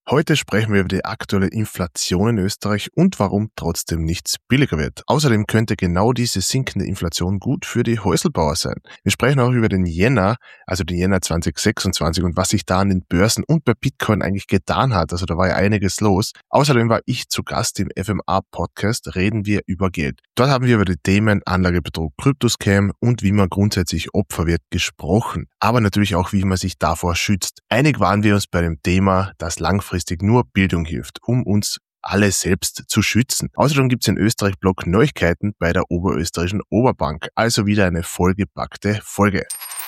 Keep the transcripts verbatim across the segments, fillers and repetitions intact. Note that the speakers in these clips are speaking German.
Heute sprechen wir über die aktuelle Inflation in Österreich und warum trotzdem nichts billiger wird. Außerdem könnte genau diese sinkende Inflation gut für die Häuselbauer sein. Wir sprechen auch über den Jänner, also den Jänner zwanzig sechsundzwanzig und was sich da an den Börsen und bei Bitcoin eigentlich getan hat. Also da war ja einiges los. Außerdem war ich zu Gast im F M A-Podcast Reden wir über Geld. Dort haben wir über die Themen Anlagebetrug, Kryptoscam und wie man grundsätzlich Opfer wird gesprochen. Aber natürlich auch, wie man sich davor schützt. Einig waren wir uns bei dem Thema, dass langfristig nur Bildung hilft, um uns alle selbst zu schützen. Außerdem gibt es in Österreich-Blog Neuigkeiten bei der Oberösterreichischen Oberbank. Also wieder eine vollgepackte Folge.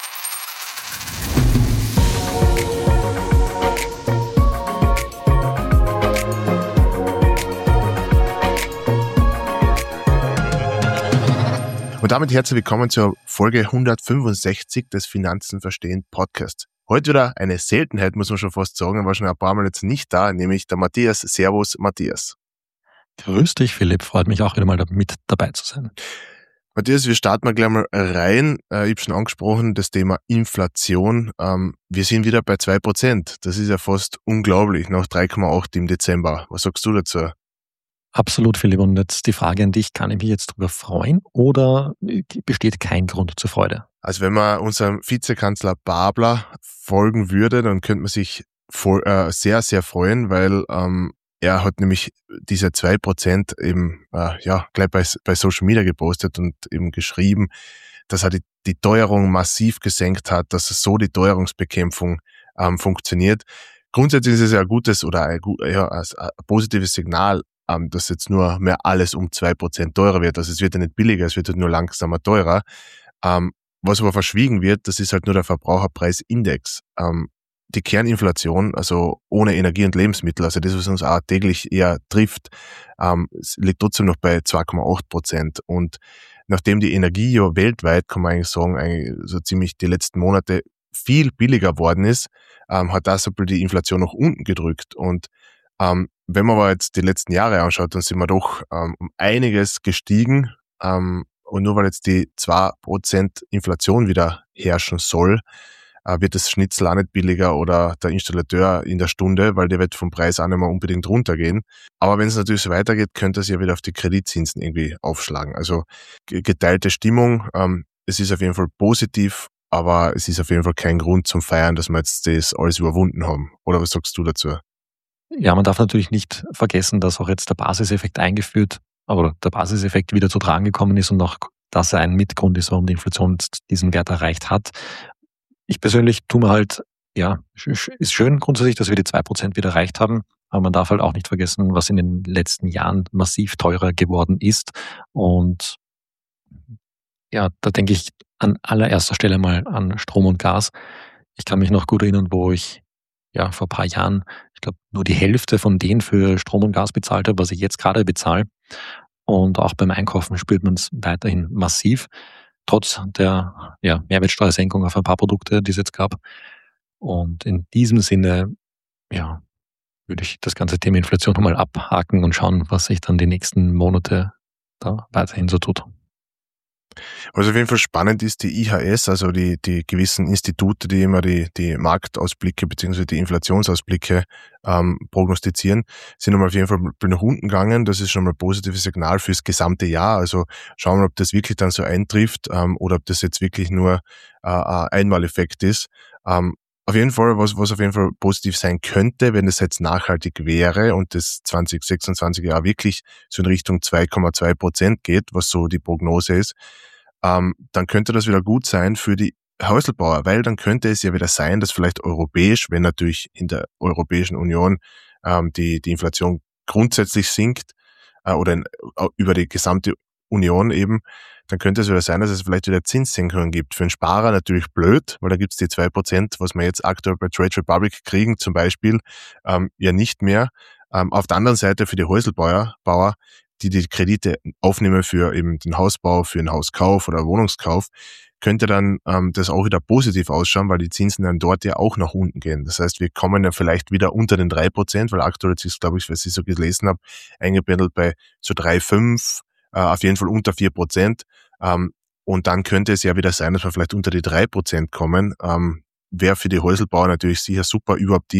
Und damit herzlich willkommen zur Folge hundertfünfundsechzig des Finanzen verstehen Podcast. Heute wieder eine Seltenheit, muss man schon fast sagen, war schon ein paar Mal jetzt nicht da, nämlich der Matthias. Servus, Matthias. Grüß dich, Philipp. Freut mich auch wieder mal mit dabei zu sein. Matthias, wir starten mal gleich mal rein. Ich habe schon angesprochen, das Thema Inflation. Wir sind wieder bei zwei Prozent. Das ist ja fast unglaublich, nach drei Komma acht im Dezember. Was sagst du dazu? Absolut, Philipp. Und jetzt die Frage an dich, kann ich mich jetzt darüber freuen oder besteht kein Grund zur Freude? Also wenn man unserem Vizekanzler Babler folgen würde, dann könnte man sich voll, äh, sehr, sehr freuen, weil ähm, er hat nämlich diese zwei Prozent eben äh, ja gleich bei, bei Social Media gepostet und eben geschrieben, dass er die, die Teuerung massiv gesenkt hat, dass so die Teuerungsbekämpfung ähm, funktioniert. Grundsätzlich ist es ja ein gutes oder ein, ja, ein positives Signal, ähm, dass jetzt nur mehr alles um zwei Prozent teurer wird. Also es wird ja nicht billiger, es wird halt nur langsamer teurer. Ähm, Was aber verschwiegen wird, das ist halt nur der Verbraucherpreisindex. Ähm, die Kerninflation, also ohne Energie und Lebensmittel, also das, was uns auch täglich eher trifft, ähm, liegt trotzdem noch bei zwei Komma acht Prozent. Und nachdem die Energie ja weltweit, kann man eigentlich sagen, eigentlich so ziemlich die letzten Monate viel billiger worden ist, ähm, hat das so die Inflation nach unten gedrückt. Und ähm, wenn man aber jetzt die letzten Jahre anschaut, dann sind wir doch ähm, um einiges gestiegen. Ähm, Und nur weil jetzt die zwei Prozent Inflation wieder herrschen soll, wird das Schnitzel auch nicht billiger oder der Installateur in der Stunde, weil der wird vom Preis auch nicht mehr unbedingt runtergehen. Aber wenn es natürlich so weitergeht, könnte es ja wieder auf die Kreditzinsen irgendwie aufschlagen. Also geteilte Stimmung, ähm, es ist auf jeden Fall positiv, aber es ist auf jeden Fall kein Grund zum Feiern, dass wir jetzt das alles überwunden haben. Oder was sagst du dazu? Ja, man darf natürlich nicht vergessen, dass auch jetzt der Basiseffekt eingeführt aber der Basiseffekt wieder zu tragen gekommen ist und auch, dass er ein Mitgrund ist, warum die Inflation diesen Wert erreicht hat. Ich persönlich tue mir halt, ja, ist schön grundsätzlich, dass wir die zwei Prozent wieder erreicht haben, aber man darf halt auch nicht vergessen, was in den letzten Jahren massiv teurer geworden ist. Und ja, da denke ich an allererster Stelle mal an Strom und Gas. Ich kann mich noch gut erinnern, wo ich ja vor ein paar Jahren, ich glaube, nur die Hälfte von denen für Strom und Gas bezahlt habe, was ich jetzt gerade bezahle. Und auch beim Einkaufen spürt man es weiterhin massiv, trotz der ja, Mehrwertsteuersenkung auf ein paar Produkte, die es jetzt gab. Und in diesem Sinne, ja, würde ich das ganze Thema Inflation nochmal abhaken und schauen, was sich dann die nächsten Monate da weiterhin so tut. Was auf jeden Fall spannend ist, die I H S, also die, die gewissen Institute, die immer die, die Marktausblicke bzw. die Inflationsausblicke ähm, prognostizieren, sind nochmal auf jeden Fall nach unten gegangen. Das ist schon mal ein positives Signal fürs gesamte Jahr. Also schauen wir, ob das wirklich dann so eintrifft ähm, oder ob das jetzt wirklich nur äh, ein Einmaleffekt ist. Ähm, Auf jeden Fall, was, was auf jeden Fall positiv sein könnte, wenn es jetzt nachhaltig wäre und das zwanzig sechsundzwanzig Jahr wirklich so in Richtung zwei Komma zwei Prozent geht, was so die Prognose ist, ähm, dann könnte das wieder gut sein für die Häuselbauer, weil dann könnte es ja wieder sein, dass vielleicht europäisch, wenn natürlich in der Europäischen Union ähm, die, die Inflation grundsätzlich sinkt äh, oder in, äh, über die gesamte Union eben, dann könnte es wieder sein, dass es vielleicht wieder Zinssenkungen gibt. Für einen Sparer natürlich blöd, weil da gibt es die zwei Prozent, was wir jetzt aktuell bei Trade Republic kriegen, zum Beispiel, ähm, ja nicht mehr. Ähm, auf der anderen Seite für die Häuselbauer, Bauer, die die Kredite aufnehmen für eben den Hausbau, für einen Hauskauf oder Wohnungskauf, könnte dann ähm, das auch wieder positiv ausschauen, weil die Zinsen dann dort ja auch nach unten gehen. Das heißt, wir kommen ja vielleicht wieder unter den drei Prozent, weil aktuell ist, glaube ich, was ich so gelesen habe, eingependelt bei so drei Komma fünf, äh, auf jeden Fall unter vier Prozent. Ähm, und dann könnte es ja wieder sein, dass wir vielleicht unter die drei Prozent kommen. Ähm, wäre für die Häuselbauer natürlich sicher super, überhaupt die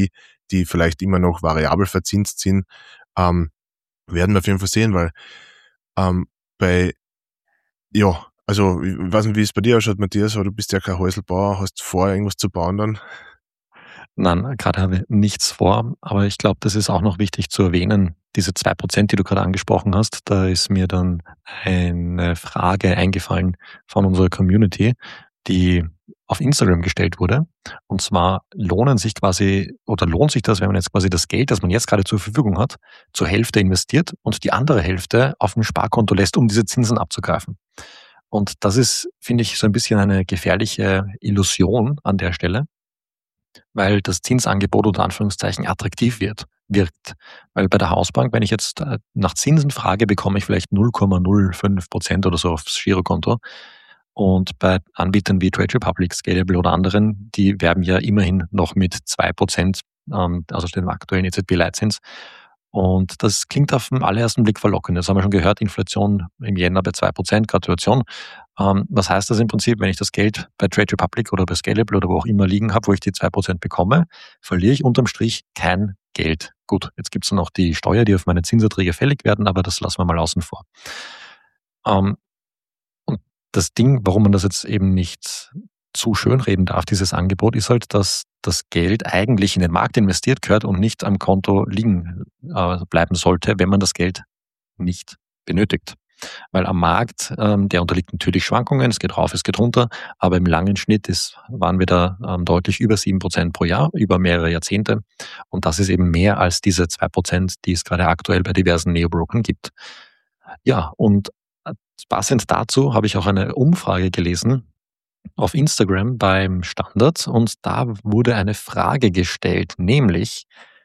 die vielleicht immer noch variabel verzinst sind, ähm, werden wir auf jeden Fall sehen, weil ähm, bei, ja, also ich weiß nicht, wie es bei dir ausschaut, Matthias, aber du bist ja kein Häuselbauer, hast vor, irgendwas zu bauen dann? Nein, gerade habe ich nichts vor, aber ich glaube, das ist auch noch wichtig zu erwähnen. Diese zwei Prozent, die du gerade angesprochen hast, da ist mir dann eine Frage eingefallen von unserer Community, die auf Instagram gestellt wurde. Und zwar lohnen sich quasi, oder lohnt sich das, wenn man jetzt quasi das Geld, das man jetzt gerade zur Verfügung hat, zur Hälfte investiert und die andere Hälfte auf dem Sparkonto lässt, um diese Zinsen abzugreifen. Und das ist, finde ich, so ein bisschen eine gefährliche Illusion an der Stelle, weil das Zinsangebot unter Anführungszeichen attraktiv wird, wirkt. Weil bei der Hausbank, wenn ich jetzt nach Zinsen frage, bekomme ich vielleicht null Komma null fünf Prozent oder so aufs Girokonto. Und bei Anbietern wie Trade Republic, Scalable oder anderen, die werben ja immerhin noch mit zwei Prozent, ähm, also dem aktuellen E Z B-Leitzins. Und das klingt auf den allerersten Blick verlockend. Das haben wir schon gehört, Inflation im Jänner bei zwei Prozent, Gratulation. Ähm, was heißt das im Prinzip? Wenn ich das Geld bei Trade Republic oder bei Scalable oder wo auch immer liegen habe, wo ich die zwei Prozent bekomme, verliere ich unterm Strich kein Geld. Gut, jetzt gibt es noch die Steuer, die auf meine Zinserträge fällig werden, aber das lassen wir mal außen vor. Ähm, und das Ding, warum man das jetzt eben nicht zu schön reden darf, dieses Angebot, ist halt, dass das Geld eigentlich in den Markt investiert gehört und nicht am Konto liegen äh, bleiben sollte, wenn man das Geld nicht benötigt. Weil am Markt, ähm, der unterliegt natürlich Schwankungen, es geht rauf, es geht runter, aber im langen Schnitt ist, waren wir da ähm, deutlich über sieben Prozent pro Jahr, über mehrere Jahrzehnte. Und das ist eben mehr als diese zwei Prozent, die es gerade aktuell bei diversen Neobrokern gibt. Ja, und passend dazu habe ich auch eine Umfrage gelesen auf Instagram beim Standard und da wurde eine Frage gestellt, nämlich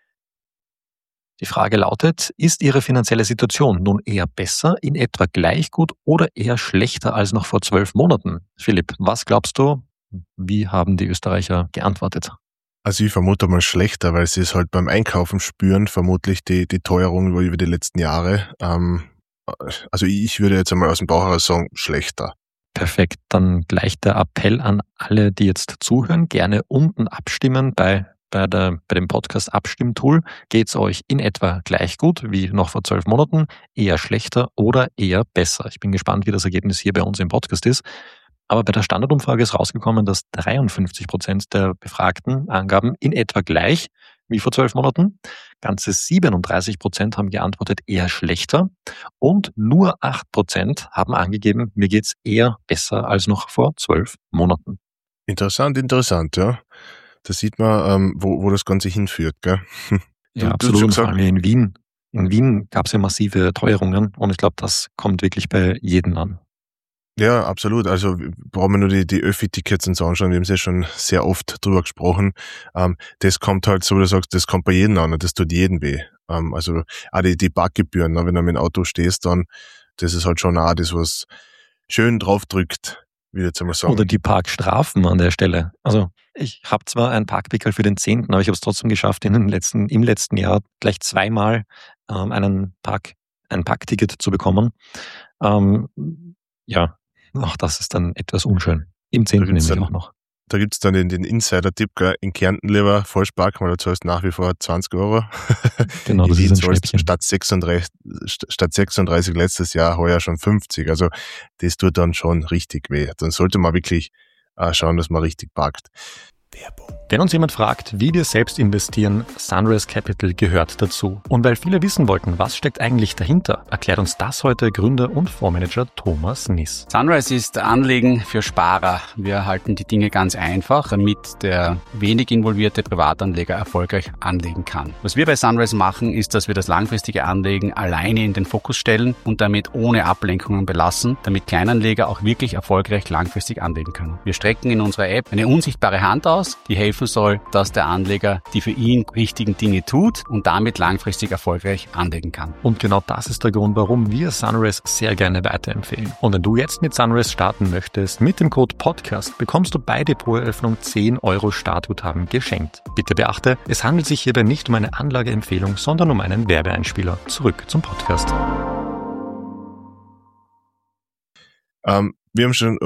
die Frage lautet, ist Ihre finanzielle Situation nun eher besser, in etwa gleich gut oder eher schlechter als noch vor zwölf Monaten? Philipp, was glaubst du, wie haben die Österreicher geantwortet? Also ich vermute mal schlechter, weil sie es halt beim Einkaufen spüren, vermutlich die, die Teuerung über die letzten Jahre. Ähm, also ich würde jetzt einmal aus dem Bauch heraus sagen, schlechter. Perfekt, dann gleich der Appell an alle, die jetzt zuhören, gerne unten abstimmen bei, bei, der, bei dem Podcast-Abstimmtool. Geht es euch in etwa gleich gut wie noch vor zwölf Monaten, eher schlechter oder eher besser? Ich bin gespannt, wie das Ergebnis hier bei uns im Podcast ist. Aber bei der Standardumfrage ist rausgekommen, dass dreiundfünfzig Prozent der Befragten angaben in etwa gleich wie vor zwölf Monaten. Ganze siebenunddreißig Prozent haben geantwortet eher schlechter und nur acht Prozent haben angegeben, mir geht's eher besser als noch vor zwölf Monaten. Interessant, interessant, ja. Da sieht man, ähm, wo, wo das Ganze hinführt, gell? Ja, du, absolut. Du Und vor allem in Wien. In Wien gab es ja massive Teuerungen und ich glaube, das kommt wirklich bei jedem an. Ja, absolut. Also brauchen wir nur die, die Öffi-Tickets und so anschauen. Wir haben es ja schon sehr oft drüber gesprochen. Ähm, das kommt halt, so wie du sagst, das kommt bei jedem an und das tut jedem weh. Ähm, also auch die, die Parkgebühren, ne, wenn du mit dem Auto stehst, dann, das ist halt schon auch das, was schön draufdrückt, wie jetzt einmal sagen. Oder die Parkstrafen an der Stelle. Also ich habe zwar ein Parkpickel für den zehnten, aber ich habe es trotzdem geschafft, in den letzten, im letzten Jahr gleich zweimal ähm, einen Park, ein Parkticket zu bekommen. Ähm, ja, auch das ist dann etwas unschön. Im zehnten nämlich dann, auch noch. Da gibt's dann den, den Insider-Tipp, gell? In Kärnten lieber falsch parken, weil du zahlst nach wie vor zwanzig Euro. Genau, das ist ein Schnäppchen. Statt sechsunddreißig, statt sechsunddreißig letztes Jahr, heuer schon fünfzig. Also das tut dann schon richtig weh. Dann sollte man wirklich äh, schauen, dass man richtig parkt. Werbung. Wenn uns jemand fragt, wie wir selbst investieren, Sunrise Capital gehört dazu. Und weil viele wissen wollten, was steckt eigentlich dahinter, erklärt uns das heute Gründer und Fondsmanager Thomas Niss. Sunrise ist Anlegen für Sparer. Wir halten die Dinge ganz einfach, damit der wenig involvierte Privatanleger erfolgreich anlegen kann. Was wir bei Sunrise machen, ist, dass wir das langfristige Anlegen alleine in den Fokus stellen und damit ohne Ablenkungen belassen, damit Kleinanleger auch wirklich erfolgreich langfristig anlegen können. Wir strecken in unserer App eine unsichtbare Hand aus, die helfen soll, dass der Anleger die für ihn richtigen Dinge tut und damit langfristig erfolgreich anlegen kann. Und genau das ist der Grund, warum wir Sunrise sehr gerne weiterempfehlen. Und wenn du jetzt mit Sunrise starten möchtest, mit dem Code Podcast bekommst du bei Depoteröffnung zehn Euro Startguthaben geschenkt. Bitte beachte, es handelt sich hierbei nicht um eine Anlageempfehlung, sondern um einen Werbeeinspieler. Zurück zum Podcast. Ähm, wir haben schon, oder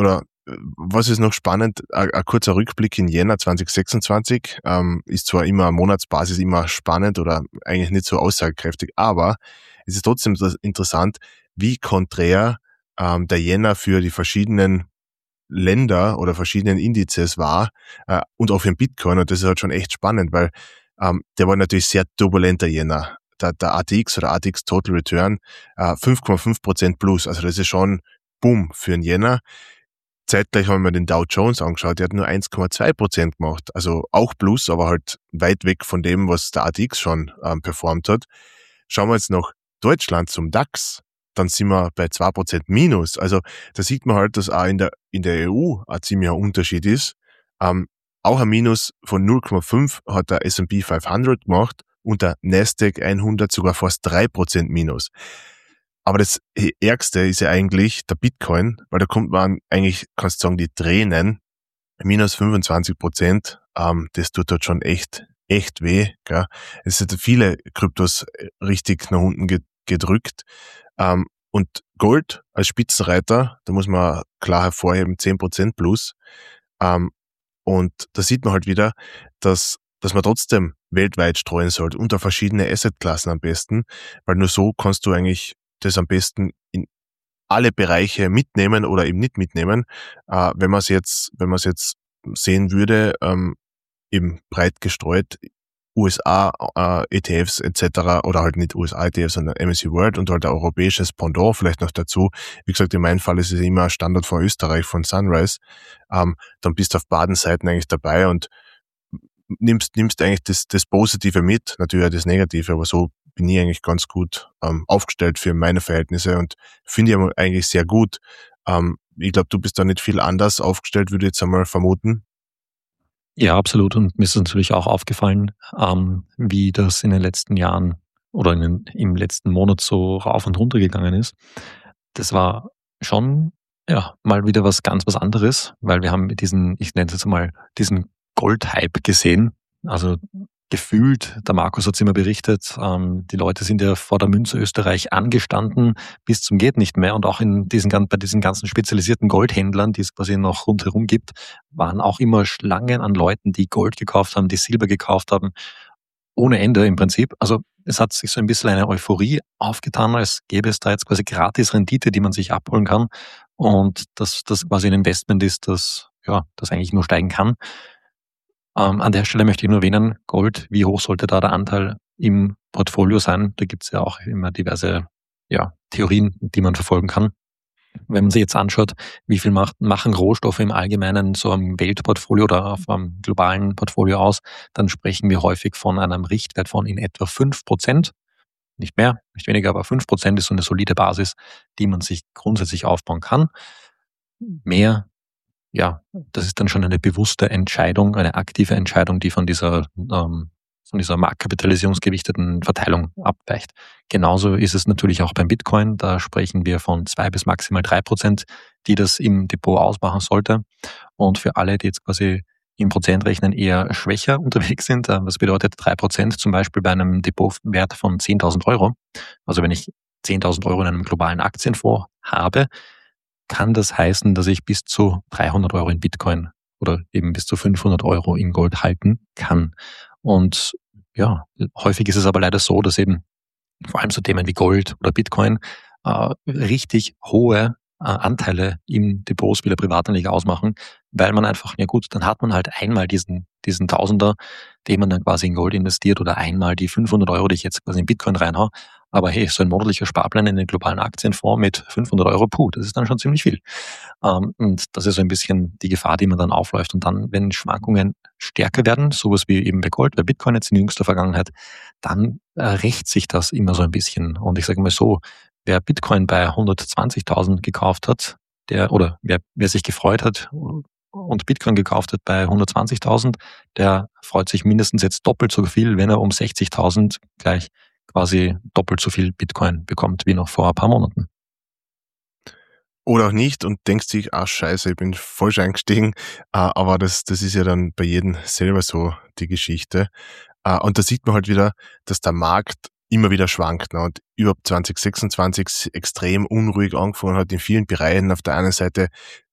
was ist noch spannend? Ein, ein kurzer Rückblick in Jänner zwanzig sechsundzwanzig ähm, ist zwar immer Monatsbasis immer spannend oder eigentlich nicht so aussagekräftig, aber es ist trotzdem interessant, wie konträr ähm, der Jänner für die verschiedenen Länder oder verschiedenen Indizes war äh, und auch für den Bitcoin. Und das ist halt schon echt spannend, weil ähm, der war natürlich sehr turbulenter Jänner. Der, der A T X oder A T X Total Return äh, fünf Komma fünf Prozent plus. Also das ist schon Boom für einen Jänner. Zeitgleich haben wir den Dow Jones angeschaut, der hat nur eins Komma zwei Prozent gemacht. Also auch plus, aber halt weit weg von dem, was der A T X schon ähm, performt hat. Schauen wir jetzt nach Deutschland zum DAX, dann sind wir bei zwei Prozent minus. Also da sieht man halt, dass auch in der, in der E U ein ziemlicher Unterschied ist. Ähm, auch ein Minus von null Komma fünf hat der S and P fünfhundert gemacht und der Nasdaq hundert sogar fast drei Prozent minus. Aber das Ärgste ist ja eigentlich der Bitcoin, weil da kommt man eigentlich, kannst du sagen, die Tränen, minus fünfundzwanzig Prozent, ähm, das tut dort schon echt, echt weh. Gell? Es sind viele Kryptos richtig nach unten gedrückt. Ähm, und Gold als Spitzenreiter, da muss man klar hervorheben, zehn Prozent plus. Ähm, und da sieht man halt wieder, dass, dass man trotzdem weltweit streuen sollte, unter verschiedene Assetklassen am besten, weil nur so kannst du eigentlich das am besten in alle Bereiche mitnehmen oder eben nicht mitnehmen. Äh, wenn man es jetzt, wenn man es jetzt sehen würde, ähm, eben breit gestreut, U S A äh, E T Fs et cetera oder halt nicht U S A E T Fs, sondern M S C I World und halt ein europäisches Pendant vielleicht noch dazu. Wie gesagt, in meinem Fall ist es immer ein Standard von Österreich, von Sunrise. Ähm, dann bist du auf beiden Seiten eigentlich dabei und nimmst nimmst eigentlich das, das Positive mit, natürlich auch das Negative, aber so bin ich eigentlich ganz gut ähm, aufgestellt für meine Verhältnisse und finde ich eigentlich sehr gut. Ähm, ich glaube, du bist da nicht viel anders aufgestellt, würde ich jetzt einmal vermuten. Ja, absolut. Und mir ist natürlich auch aufgefallen, ähm, wie das in den letzten Jahren oder in den, im letzten Monat so rauf und runter gegangen ist. Das war schon ja mal wieder was ganz was anderes, weil wir haben diesen, ich nenne es jetzt mal, diesen Gold-Hype gesehen. Also gefühlt, der Markus hat es immer berichtet, ähm, die Leute sind ja vor der Münze Österreich angestanden bis zum geht nicht mehr und auch in diesen, bei diesen ganzen spezialisierten Goldhändlern, die es quasi noch rundherum gibt, waren auch immer Schlangen an Leuten, die Gold gekauft haben, die Silber gekauft haben, ohne Ende im Prinzip. Also es hat sich so ein bisschen eine Euphorie aufgetan, als gäbe es da jetzt quasi gratis Rendite, die man sich abholen kann und dass das quasi ein Investment ist, das ja das eigentlich nur steigen kann. Ähm, an der Stelle möchte ich nur erwähnen, Gold, wie hoch sollte da der Anteil im Portfolio sein? Da gibt es ja auch immer diverse ja, Theorien, die man verfolgen kann. Wenn man sich jetzt anschaut, wie viel macht, machen Rohstoffe im Allgemeinen so am Weltportfolio oder auf einem globalen Portfolio aus, dann sprechen wir häufig von einem Richtwert von in etwa fünf Prozent. Nicht mehr, nicht weniger, aber fünf Prozent ist so eine solide Basis, die man sich grundsätzlich aufbauen kann. Mehr, ja, das ist dann schon eine bewusste Entscheidung, eine aktive Entscheidung, die von dieser, ähm, von dieser marktkapitalisierungsgewichteten Verteilung abweicht. Genauso ist es natürlich auch beim Bitcoin. Da sprechen wir von zwei bis maximal drei Prozent, die das im Depot ausmachen sollte. Und für alle, die jetzt quasi im Prozentrechnen eher schwächer unterwegs sind, das bedeutet drei Prozent zum Beispiel bei einem Depotwert von zehntausend Euro. Also wenn ich zehntausend Euro in einem globalen Aktienfonds habe, kann das heißen, dass ich bis zu dreihundert Euro in Bitcoin oder eben bis zu fünfhundert Euro in Gold halten kann. Und ja, häufig ist es aber leider so, dass eben vor allem so Themen wie Gold oder Bitcoin äh, richtig hohe äh, Anteile im Depots wie der Privatanleger ausmachen, weil man einfach, ja gut, dann hat man halt einmal diesen diesen Tausender, den man dann quasi in Gold investiert oder einmal die fünfhundert Euro, die ich jetzt quasi in Bitcoin reinhaue. Aber hey, so ein monatlicher Sparplan in den globalen Aktienfonds mit fünfhundert Euro, puh, das ist dann schon ziemlich viel. Ähm, und das ist so ein bisschen die Gefahr, die man dann aufläuft. Und dann, wenn Schwankungen stärker werden, sowas wie eben bei Gold, bei Bitcoin jetzt in jüngster Vergangenheit, dann äh, rächt sich das immer so ein bisschen. Und ich sage mal so, wer Bitcoin bei hundertzwanzigtausend gekauft hat, der oder wer, wer sich gefreut hat und Bitcoin gekauft hat bei hundertzwanzigtausend, der freut sich mindestens jetzt doppelt so viel, wenn er um sechzigtausend gleich quasi doppelt so viel Bitcoin bekommt wie noch vor ein paar Monaten. Oder auch nicht und denkst sich, ah scheiße, ich bin falsch eingestiegen. Aber das, das ist ja dann bei jedem selber so die Geschichte. Und da sieht man halt wieder, dass der Markt immer wieder schwankt. Und überhaupt zwanzig sechsundzwanzig extrem unruhig angefangen hat in vielen Bereichen. Auf der einen Seite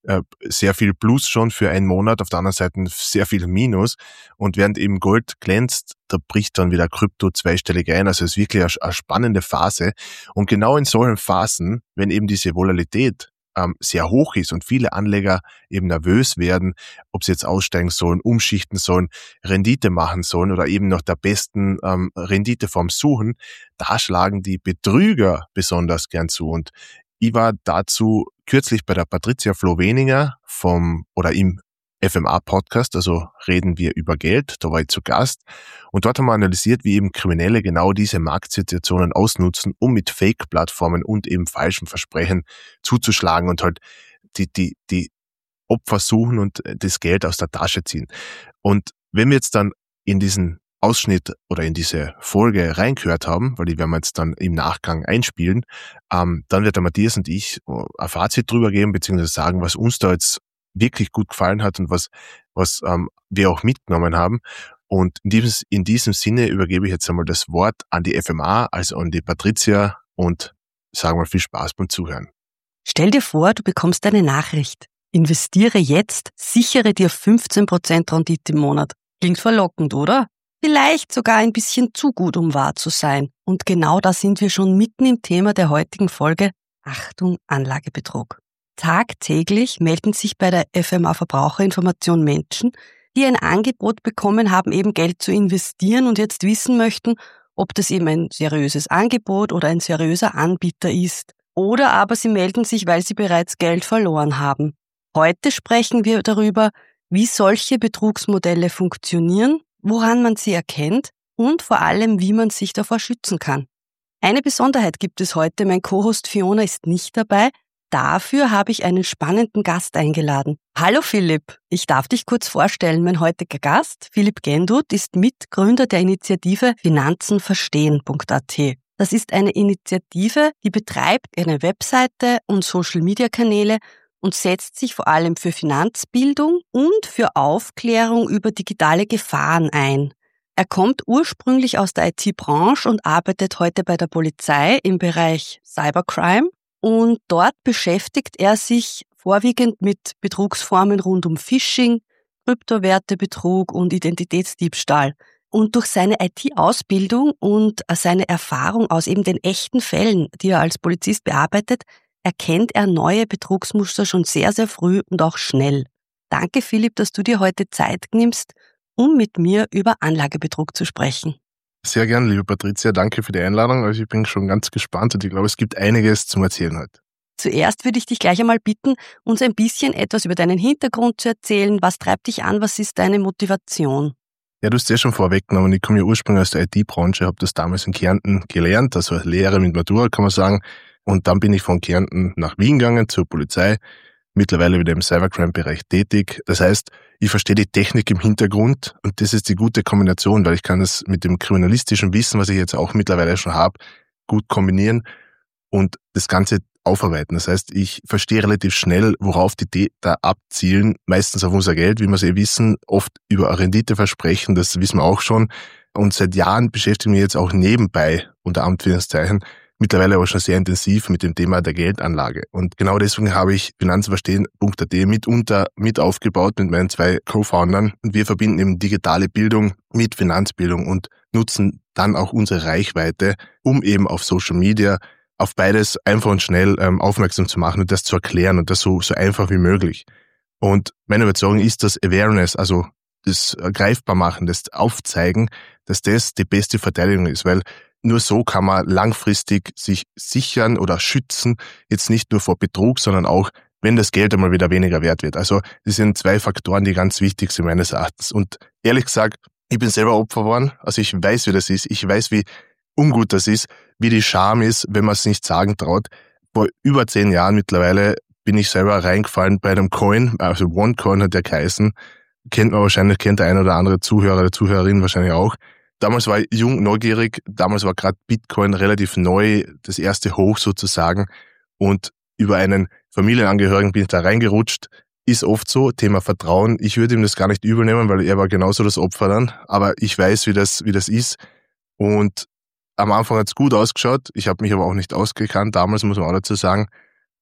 äh, sehr viel Plus schon für einen Monat, auf der anderen Seite sehr viel Minus. Und während eben Gold glänzt, da bricht dann wieder Krypto zweistellig ein. Also es ist wirklich eine, eine spannende Phase. Und genau in solchen Phasen, wenn eben diese Volatilität ähm, sehr hoch ist und viele Anleger eben nervös werden, ob sie jetzt aussteigen sollen, umschichten sollen, Rendite machen sollen oder eben nach der besten ähm, Renditeform suchen, da schlagen die Betrüger besonders gern zu. Und ich war dazu kürzlich bei der Patricia Floh-Weninger vom oder im F M A-Podcast, also reden wir über Geld, da war ich zu Gast und dort haben wir analysiert, wie eben Kriminelle genau diese Marktsituationen ausnutzen, um mit Fake-Plattformen und eben falschen Versprechen zuzuschlagen und halt die, die, die Opfer suchen und das Geld aus der Tasche ziehen. Und wenn wir jetzt dann in diesen Ausschnitt oder in diese Folge reingehört haben, weil die werden wir jetzt dann im Nachgang einspielen, ähm, dann wird der Matthias und ich ein Fazit drüber geben, beziehungsweise sagen, was uns da jetzt wirklich gut gefallen hat und was, was ähm, wir auch mitgenommen haben. Und in diesem, in diesem Sinne übergebe ich jetzt einmal das Wort an die F M A, also an die Patricia und sagen wir viel Spaß beim Zuhören. Stell dir vor, du bekommst eine Nachricht. Investiere jetzt, sichere dir fünfzehn Prozent Rendite im Monat. Klingt verlockend, oder? Vielleicht sogar ein bisschen zu gut, um wahr zu sein. Und genau da sind wir schon mitten im Thema der heutigen Folge. Achtung, Anlagebetrug. Tagtäglich melden sich bei der F M A Verbraucherinformation Menschen, die ein Angebot bekommen haben, eben Geld zu investieren und jetzt wissen möchten, ob das eben ein seriöses Angebot oder ein seriöser Anbieter ist. Oder aber sie melden sich, weil sie bereits Geld verloren haben. Heute sprechen wir darüber, wie solche Betrugsmodelle funktionieren, woran man sie erkennt und vor allem, wie man sich davor schützen kann. Eine Besonderheit gibt es heute, mein Co-Host Fiona ist nicht dabei. Dafür habe ich einen spannenden Gast eingeladen. Hallo Philipp, ich darf dich kurz vorstellen. Mein heutiger Gast, Philipp Gendut, ist Mitgründer der Initiative finanzen verstehen punkt a t. Das ist eine Initiative, die betreibt eine Webseite und Social-Media-Kanäle und setzt sich vor allem für Finanzbildung und für Aufklärung über digitale Gefahren ein. Er kommt ursprünglich aus der I T-Branche und arbeitet heute bei der Polizei im Bereich Cybercrime. Und dort beschäftigt er sich vorwiegend mit Betrugsformen rund um Phishing, Kryptowertebetrug und Identitätsdiebstahl. Und durch seine I T-Ausbildung und seine Erfahrung aus eben den echten Fällen, die er als Polizist bearbeitet, erkennt er neue Betrugsmuster schon sehr, sehr früh und auch schnell. Danke, Philipp, dass du dir heute Zeit nimmst, um mit mir über Anlagebetrug zu sprechen. Sehr gern, liebe Patricia, danke für die Einladung. Also ich bin schon ganz gespannt und ich glaube, es gibt einiges zum Erzählen heute. Zuerst würde ich dich gleich einmal bitten, uns ein bisschen etwas über deinen Hintergrund zu erzählen. Was treibt dich an? Was ist deine Motivation? Ja, du hast es ja schon vorweggenommen. Ich komme ja ursprünglich aus der I T-Branche, habe das damals in Kärnten gelernt, also Lehre mit Matura, kann man sagen. Und dann bin ich von Kärnten nach Wien gegangen, zur Polizei, mittlerweile wieder im Cybercrime-Bereich tätig. Das heißt, ich verstehe die Technik im Hintergrund und das ist die gute Kombination, weil ich kann es mit dem kriminalistischen Wissen, was ich jetzt auch mittlerweile schon habe, gut kombinieren und das Ganze aufarbeiten. Das heißt, ich verstehe relativ schnell, worauf die Täter abzielen, meistens auf unser Geld, wie wir es eh wissen, oft über Renditeversprechen, das wissen wir auch schon. Und seit Jahren beschäftige ich mich jetzt auch nebenbei, unter Anführungszeichen, mittlerweile aber schon sehr intensiv mit dem Thema der Geldanlage. Und genau deswegen habe ich finanzen verstehen punkt a t mitunter mit aufgebaut mit meinen zwei Co-Foundern. Und wir verbinden eben digitale Bildung mit Finanzbildung und nutzen dann auch unsere Reichweite, um eben auf Social Media auf beides einfach und schnell ähm, aufmerksam zu machen und das zu erklären und das so, so einfach wie möglich. Und meine Überzeugung ist, dass Awareness, also das greifbar machen, das Aufzeigen, dass das die beste Verteidigung ist, weil nur so kann man langfristig sich sichern oder schützen, jetzt nicht nur vor Betrug, sondern auch, wenn das Geld einmal wieder weniger wert wird. Also das sind zwei Faktoren, die ganz wichtig sind meines Erachtens. Und ehrlich gesagt, ich bin selber Opfer geworden, also ich weiß, wie das ist, ich weiß, wie ungut das ist, wie die Scham ist, wenn man es nicht sagen traut. Vor über zehn Jahren mittlerweile bin ich selber reingefallen bei einem Coin, also OneCoin hat der geheißen, kennt man wahrscheinlich, kennt der ein oder andere Zuhörer oder Zuhörerin wahrscheinlich auch. Damals war ich jung, neugierig, damals war gerade Bitcoin relativ neu, das erste Hoch sozusagen und über einen Familienangehörigen bin ich da reingerutscht. Ist oft so, Thema Vertrauen. Ich würde ihm das gar nicht übel nehmen, weil er war genauso das Opfer dann, aber ich weiß, wie das, wie das ist und am Anfang hat es gut ausgeschaut, ich habe mich aber auch nicht ausgekannt, damals muss man auch dazu sagen.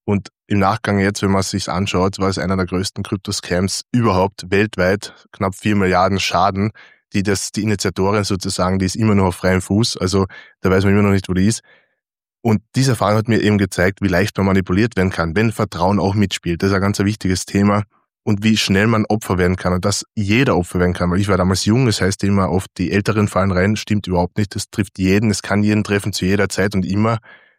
Und im Nachgang jetzt, wenn man es sich anschaut, war es einer der größten Kryptoscams überhaupt weltweit, knapp vier Milliarden Schaden, die das, die Initiatorin sozusagen, die ist immer noch auf freiem Fuß, also da weiß man immer noch nicht, wo die ist. Und diese Erfahrung hat mir eben gezeigt, wie leicht man manipuliert werden kann, wenn Vertrauen auch mitspielt. Das ist ein ganz wichtiges Thema. Und wie schnell man Opfer werden kann und dass jeder Opfer werden kann. Weil ich war damals jung, das heißt immer oft, die Älteren fallen rein, stimmt überhaupt nicht. Das trifft jeden, es kann jeden treffen zu jeder Zeit und immer.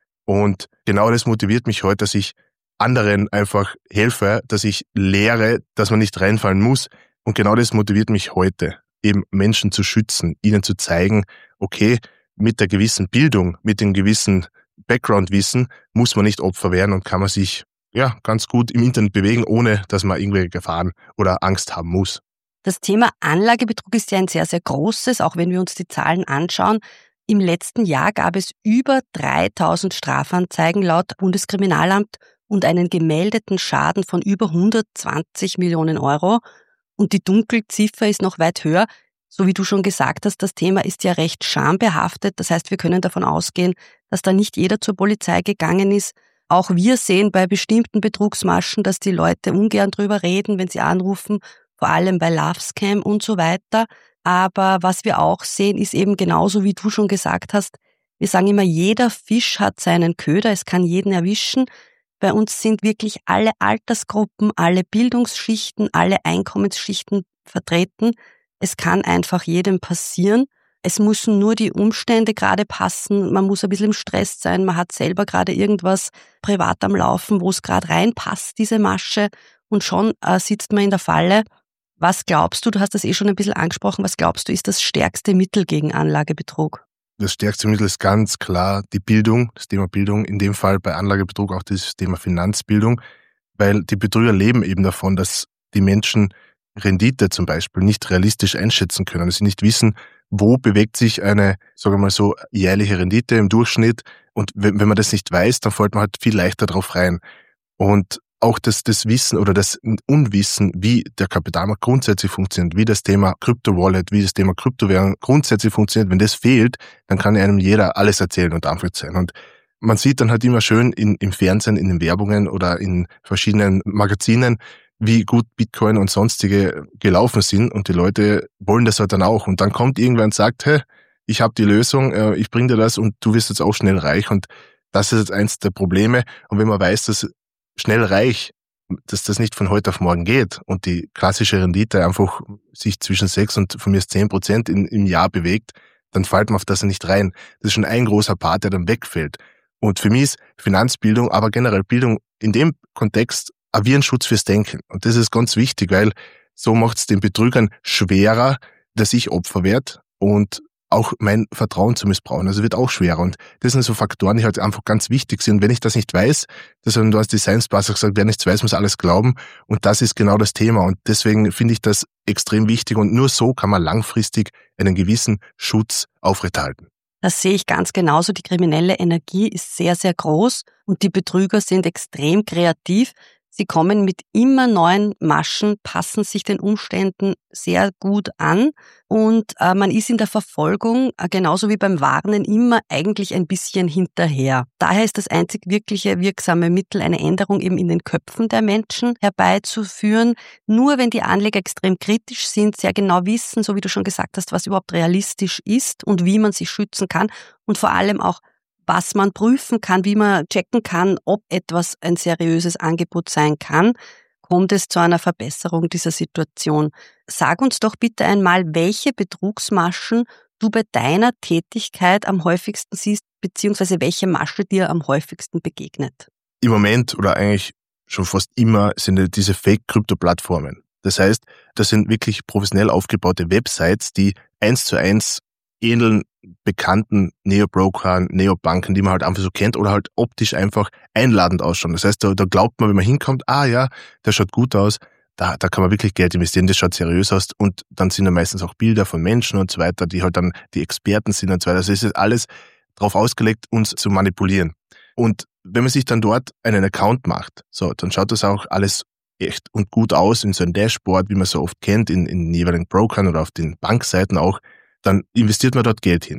Und genau das motiviert mich heute, dass ich anderen einfach helfe, dass ich lehre, dass man nicht reinfallen muss. Und genau das motiviert mich heute, eben Menschen zu schützen, ihnen zu zeigen, okay, mit der gewissen Bildung, mit dem gewissen Background-Wissen muss man nicht Opfer werden und kann man sich ja ganz gut im Internet bewegen, ohne dass man irgendwelche Gefahren oder Angst haben muss. Das Thema Anlagebetrug ist ja ein sehr, sehr großes, auch wenn wir uns die Zahlen anschauen. Im letzten Jahr gab es über dreitausend Strafanzeigen laut Bundeskriminalamt und einen gemeldeten Schaden von über hundertzwanzig Millionen Euro. Und die Dunkelziffer ist noch weit höher. So wie du schon gesagt hast, das Thema ist ja recht schambehaftet. Das heißt, wir können davon ausgehen, dass da nicht jeder zur Polizei gegangen ist. Auch wir sehen bei bestimmten Betrugsmaschen, dass die Leute ungern drüber reden, wenn sie anrufen, vor allem bei Lovescam und so weiter. Aber was wir auch sehen, ist eben genauso, wie du schon gesagt hast, wir sagen immer, jeder Fisch hat seinen Köder, es kann jeden erwischen. Bei uns sind wirklich alle Altersgruppen, alle Bildungsschichten, alle Einkommensschichten vertreten. Es kann einfach jedem passieren. Es müssen nur die Umstände gerade passen. Man muss ein bisschen im Stress sein. Man hat selber gerade irgendwas privat am Laufen, wo es gerade reinpasst, diese Masche. Und schon äh, sitzt man in der Falle. Was glaubst du, du hast das eh schon ein bisschen angesprochen, was glaubst du, ist das stärkste Mittel gegen Anlagebetrug? Das stärkste Mittel ist ganz klar die Bildung, das Thema Bildung. In dem Fall bei Anlagebetrug auch das Thema Finanzbildung. Weil die Betrüger leben eben davon, dass die Menschen Rendite zum Beispiel nicht realistisch einschätzen können. Dass sie nicht wissen, wo bewegt sich eine, sagen wir mal so, jährliche Rendite im Durchschnitt. Und wenn, wenn man das nicht weiß, dann fällt man halt viel leichter drauf rein. Und auch das, das Wissen oder das Unwissen, wie der Kapitalmarkt grundsätzlich funktioniert, wie das Thema Krypto-Wallet, wie das Thema Kryptowährung grundsätzlich funktioniert, wenn das fehlt, dann kann einem jeder alles erzählen und Anführungszeichen. Und man sieht dann halt immer schön in, im Fernsehen, in den Werbungen oder in verschiedenen Magazinen, wie gut Bitcoin und sonstige gelaufen sind und die Leute wollen das halt dann auch. Und dann kommt irgendwer und sagt, hey, ich habe die Lösung, ich bringe dir das und du wirst jetzt auch schnell reich. Und das ist jetzt eins der Probleme. Und wenn man weiß, dass schnell reich, dass das nicht von heute auf morgen geht und die klassische Rendite einfach sich zwischen sechs und von mir ist zehn Prozent in, im Jahr bewegt, dann fällt man auf das nicht rein. Das ist schon ein großer Part, der dann wegfällt. Und für mich ist Finanzbildung, aber generell Bildung in dem Kontext ein Virenschutz fürs Denken. Und das ist ganz wichtig, weil so macht es den Betrügern schwerer, dass ich Opfer werde und auch mein Vertrauen zu missbrauchen. Also wird auch schwerer. Und das sind so Faktoren, die halt einfach ganz wichtig sind. Wenn ich das nicht weiß, das haben du als Designspacer gesagt, wer nichts weiß, muss alles glauben. Und das ist genau das Thema. Und deswegen finde ich das extrem wichtig. Und nur so kann man langfristig einen gewissen Schutz aufrechterhalten. Das sehe ich ganz genauso. Die kriminelle Energie ist sehr, sehr groß und die Betrüger sind extrem kreativ. Sie kommen mit immer neuen Maschen, passen sich den Umständen sehr gut an und äh, man ist in der Verfolgung, äh, genauso wie beim Warnen, immer eigentlich ein bisschen hinterher. Daher ist das einzig wirkliche wirksame Mittel, eine Änderung eben in den Köpfen der Menschen herbeizuführen. Nur wenn die Anleger extrem kritisch sind, sehr genau wissen, so wie du schon gesagt hast, was überhaupt realistisch ist und wie man sich schützen kann und vor allem auch was man prüfen kann, wie man checken kann, ob etwas ein seriöses Angebot sein kann, kommt es zu einer Verbesserung dieser Situation. Sag uns doch bitte einmal, welche Betrugsmaschen du bei deiner Tätigkeit am häufigsten siehst, beziehungsweise welche Masche dir am häufigsten begegnet. Im Moment oder eigentlich schon fast immer sind diese Fake-Krypto-Plattformen. Das heißt, das sind wirklich professionell aufgebaute Websites, die eins zu eins ähneln bekannten Neobrokern, Neobanken, die man halt einfach so kennt oder halt optisch einfach einladend ausschauen. Das heißt, da, da glaubt man, wenn man hinkommt, ah ja, der schaut gut aus, da, da kann man wirklich Geld investieren, das schaut seriös aus und dann sind da meistens auch Bilder von Menschen und so weiter, die halt dann die Experten sind und so weiter. Also es ist alles darauf ausgelegt, uns zu manipulieren. Und wenn man sich dann dort einen Account macht, so, dann schaut das auch alles echt und gut aus in so einem Dashboard, wie man so oft kennt, in, in jeweiligen Brokern oder auf den Bankseiten auch, dann investiert man dort Geld hin.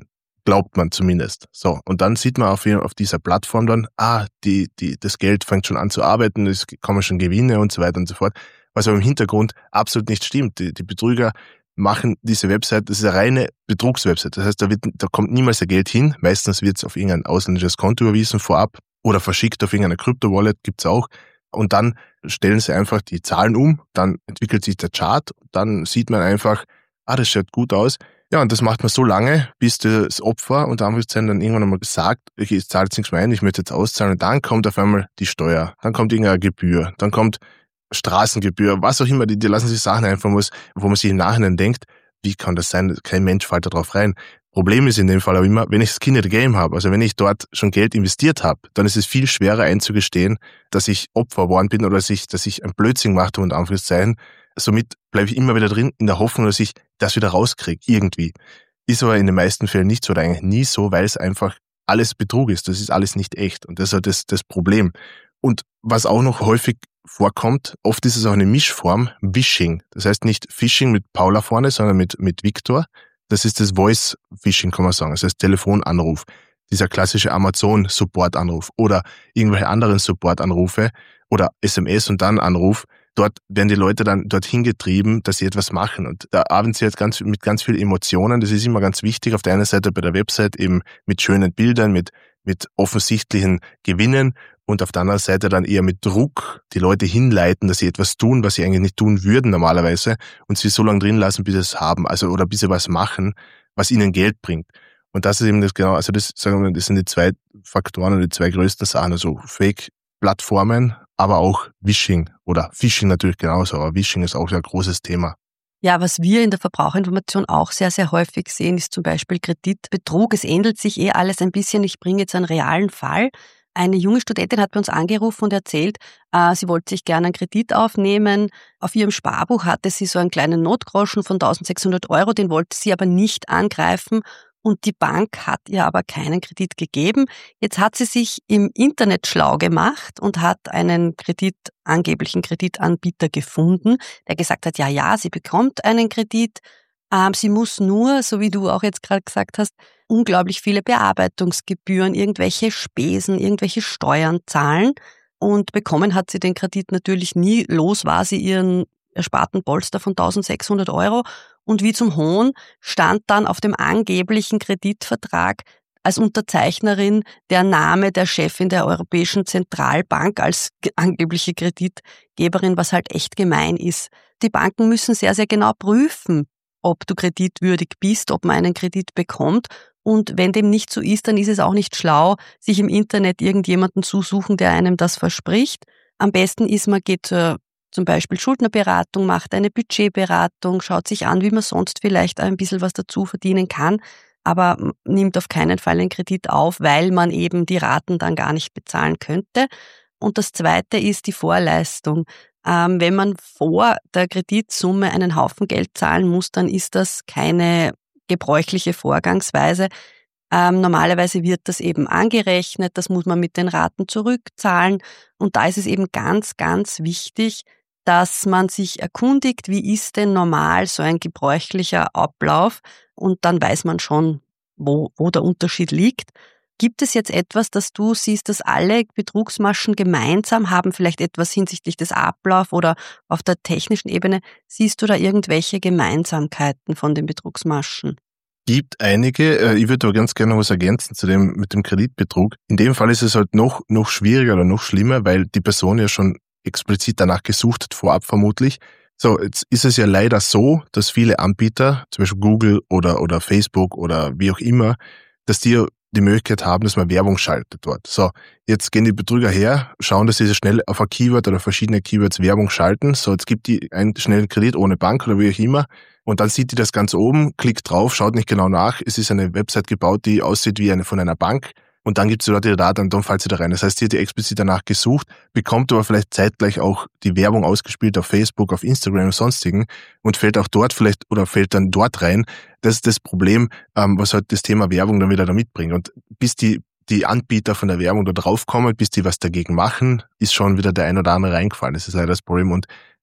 Glaubt man zumindest. So, und dann sieht man auf, auf dieser Plattform dann, ah, die, die, das Geld fängt schon an zu arbeiten, es kommen schon Gewinne und so weiter und so fort. Was aber im Hintergrund absolut nicht stimmt. Die, die Betrüger machen diese Website, das ist eine reine Betrugswebsite. Das heißt, da, wird, da kommt niemals ein Geld hin. Meistens wird es auf irgendein ausländisches Konto überwiesen vorab oder verschickt auf irgendeine Krypto-Wallet, gibt's auch. Und dann stellen sie einfach die Zahlen um, dann entwickelt sich der Chart, dann sieht man einfach, ah, das schaut gut aus. Ja, und das macht man so lange, bis das Opfer und Anführungszeichen dann irgendwann einmal sagt, okay, ich zahle jetzt nichts mehr ein, ich möchte jetzt auszahlen. Und dann kommt auf einmal die Steuer, dann kommt irgendeine Gebühr, dann kommt Straßengebühr, was auch immer, die, die lassen sich Sachen einfallen muss, wo man sich im Nachhinein denkt, wie kann das sein? Kein Mensch fällt da drauf rein. Problem ist in dem Fall aber immer, wenn ich Skin in the Game habe, also wenn ich dort schon Geld investiert habe, dann ist es viel schwerer einzugestehen, dass ich Opfer geworden bin oder dass ich, dass ich ein Blödsinn gemacht habe, unter Anführungszeichen. Somit bleibe ich immer wieder drin, in der Hoffnung, dass ich das wieder rauskriege, irgendwie. Ist aber in den meisten Fällen nicht so oder eigentlich nie so, weil es einfach alles Betrug ist. Das ist alles nicht echt. Und das ist halt das, das Problem. Und was auch noch häufig vorkommt, oft ist es auch eine Mischform, Vishing. Das heißt nicht Phishing mit Paula vorne, sondern mit, mit Victor. Das ist das Voice-Phishing, kann man sagen. Das heißt Telefonanruf. Dieser klassische Amazon-Support-Anruf oder irgendwelche anderen Support-Anrufe oder S M S und dann Anruf. Dort werden die Leute dann dorthin getrieben, dass sie etwas machen. Und da arbeiten sie jetzt ganz, mit ganz vielen Emotionen. Das ist immer ganz wichtig. Auf der einen Seite bei der Website eben mit schönen Bildern, mit, mit offensichtlichen Gewinnen und auf der anderen Seite dann eher mit Druck die Leute hinleiten, dass sie etwas tun, was sie eigentlich nicht tun würden normalerweise und sie so lange drin lassen, bis sie es haben, also oder bis sie was machen, was ihnen Geld bringt. Und das ist eben das genau, also das, sagen wir, das sind die zwei Faktoren und die zwei größten Sachen, also Fake-Plattformen, aber auch Vishing oder Phishing natürlich genauso, aber Vishing ist auch ein großes Thema. Ja, was wir in der Verbraucherinformation auch sehr, sehr häufig sehen, ist zum Beispiel Kreditbetrug. Es ändert sich eh alles ein bisschen. Ich bringe jetzt einen realen Fall. Eine junge Studentin hat bei uns angerufen und erzählt, äh, sie wollte sich gerne einen Kredit aufnehmen. Auf ihrem Sparbuch hatte sie so einen kleinen Notgroschen von eintausendsechshundert Euro, den wollte sie aber nicht angreifen. Und die Bank hat ihr aber keinen Kredit gegeben. Jetzt hat sie sich im Internet schlau gemacht und hat einen Kredit, angeblichen Kreditanbieter gefunden, der gesagt hat, ja, ja, sie bekommt einen Kredit. Ähm, sie muss nur, so wie du auch jetzt gerade gesagt hast, unglaublich viele Bearbeitungsgebühren, irgendwelche Spesen, irgendwelche Steuern zahlen. Und bekommen hat sie den Kredit natürlich nie. Los war sie ihren ersparten Polster von eintausendsechshundert Euro. Und wie zum Hohn stand dann auf dem angeblichen Kreditvertrag als Unterzeichnerin der Name der Chefin der Europäischen Zentralbank als angebliche Kreditgeberin, was halt echt gemein ist. Die Banken müssen sehr, sehr genau prüfen, ob du kreditwürdig bist, ob man einen Kredit bekommt. Und wenn dem nicht so ist, dann ist es auch nicht schlau, sich im Internet irgendjemanden zu suchen, der einem das verspricht. Am besten ist, man geht zur zum Beispiel Schuldnerberatung, macht eine Budgetberatung, schaut sich an, wie man sonst vielleicht ein bisschen was dazu verdienen kann, aber nimmt auf keinen Fall einen Kredit auf, weil man eben die Raten dann gar nicht bezahlen könnte. Und das Zweite ist die Vorleistung. Ähm, wenn man vor der Kreditsumme einen Haufen Geld zahlen muss, dann ist das keine gebräuchliche Vorgangsweise. Ähm, normalerweise wird das eben angerechnet, das muss man mit den Raten zurückzahlen. Und da ist es eben ganz, ganz wichtig, dass man sich erkundigt, wie ist denn normal so ein gebräuchlicher Ablauf, und dann weiß man schon, wo, wo der Unterschied liegt. Gibt es jetzt etwas, das du siehst, dass alle Betrugsmaschen gemeinsam haben, vielleicht etwas hinsichtlich des Ablaufs oder auf der technischen Ebene? Siehst du da irgendwelche Gemeinsamkeiten von den Betrugsmaschen? Gibt einige. Ich würde aber ganz gerne noch was ergänzen zu dem mit dem Kreditbetrug. In dem Fall ist es halt noch noch schwieriger oder noch schlimmer, weil die Person ja schon explizit danach gesucht hat, vorab vermutlich. So, jetzt ist es ja leider so, dass viele Anbieter, zum Beispiel Google oder oder Facebook oder wie auch immer, dass die die Möglichkeit haben, dass man Werbung schaltet dort. So, jetzt gehen die Betrüger her, schauen, dass sie schnell auf ein Keyword oder verschiedene Keywords Werbung schalten. So, jetzt gibt die einen schnellen Kredit ohne Bank oder wie auch immer. Und dann sieht die das ganz oben, klickt drauf, schaut nicht genau nach. Es ist eine Website gebaut, die aussieht wie eine von einer Bank. Und dann gibt sie dort ihre Daten und dann fällt sie da rein. Das heißt, sie hat die explizit danach gesucht, bekommt aber vielleicht zeitgleich auch die Werbung ausgespielt auf Facebook, auf Instagram und sonstigen und fällt auch dort vielleicht oder fällt dann dort rein. Das ist das Problem, was halt das Thema Werbung dann wieder da mitbringt. Und bis die die Anbieter von der Werbung da draufkommen, bis die was dagegen machen, ist schon wieder der ein oder andere reingefallen. Das ist leider das Problem. Und weil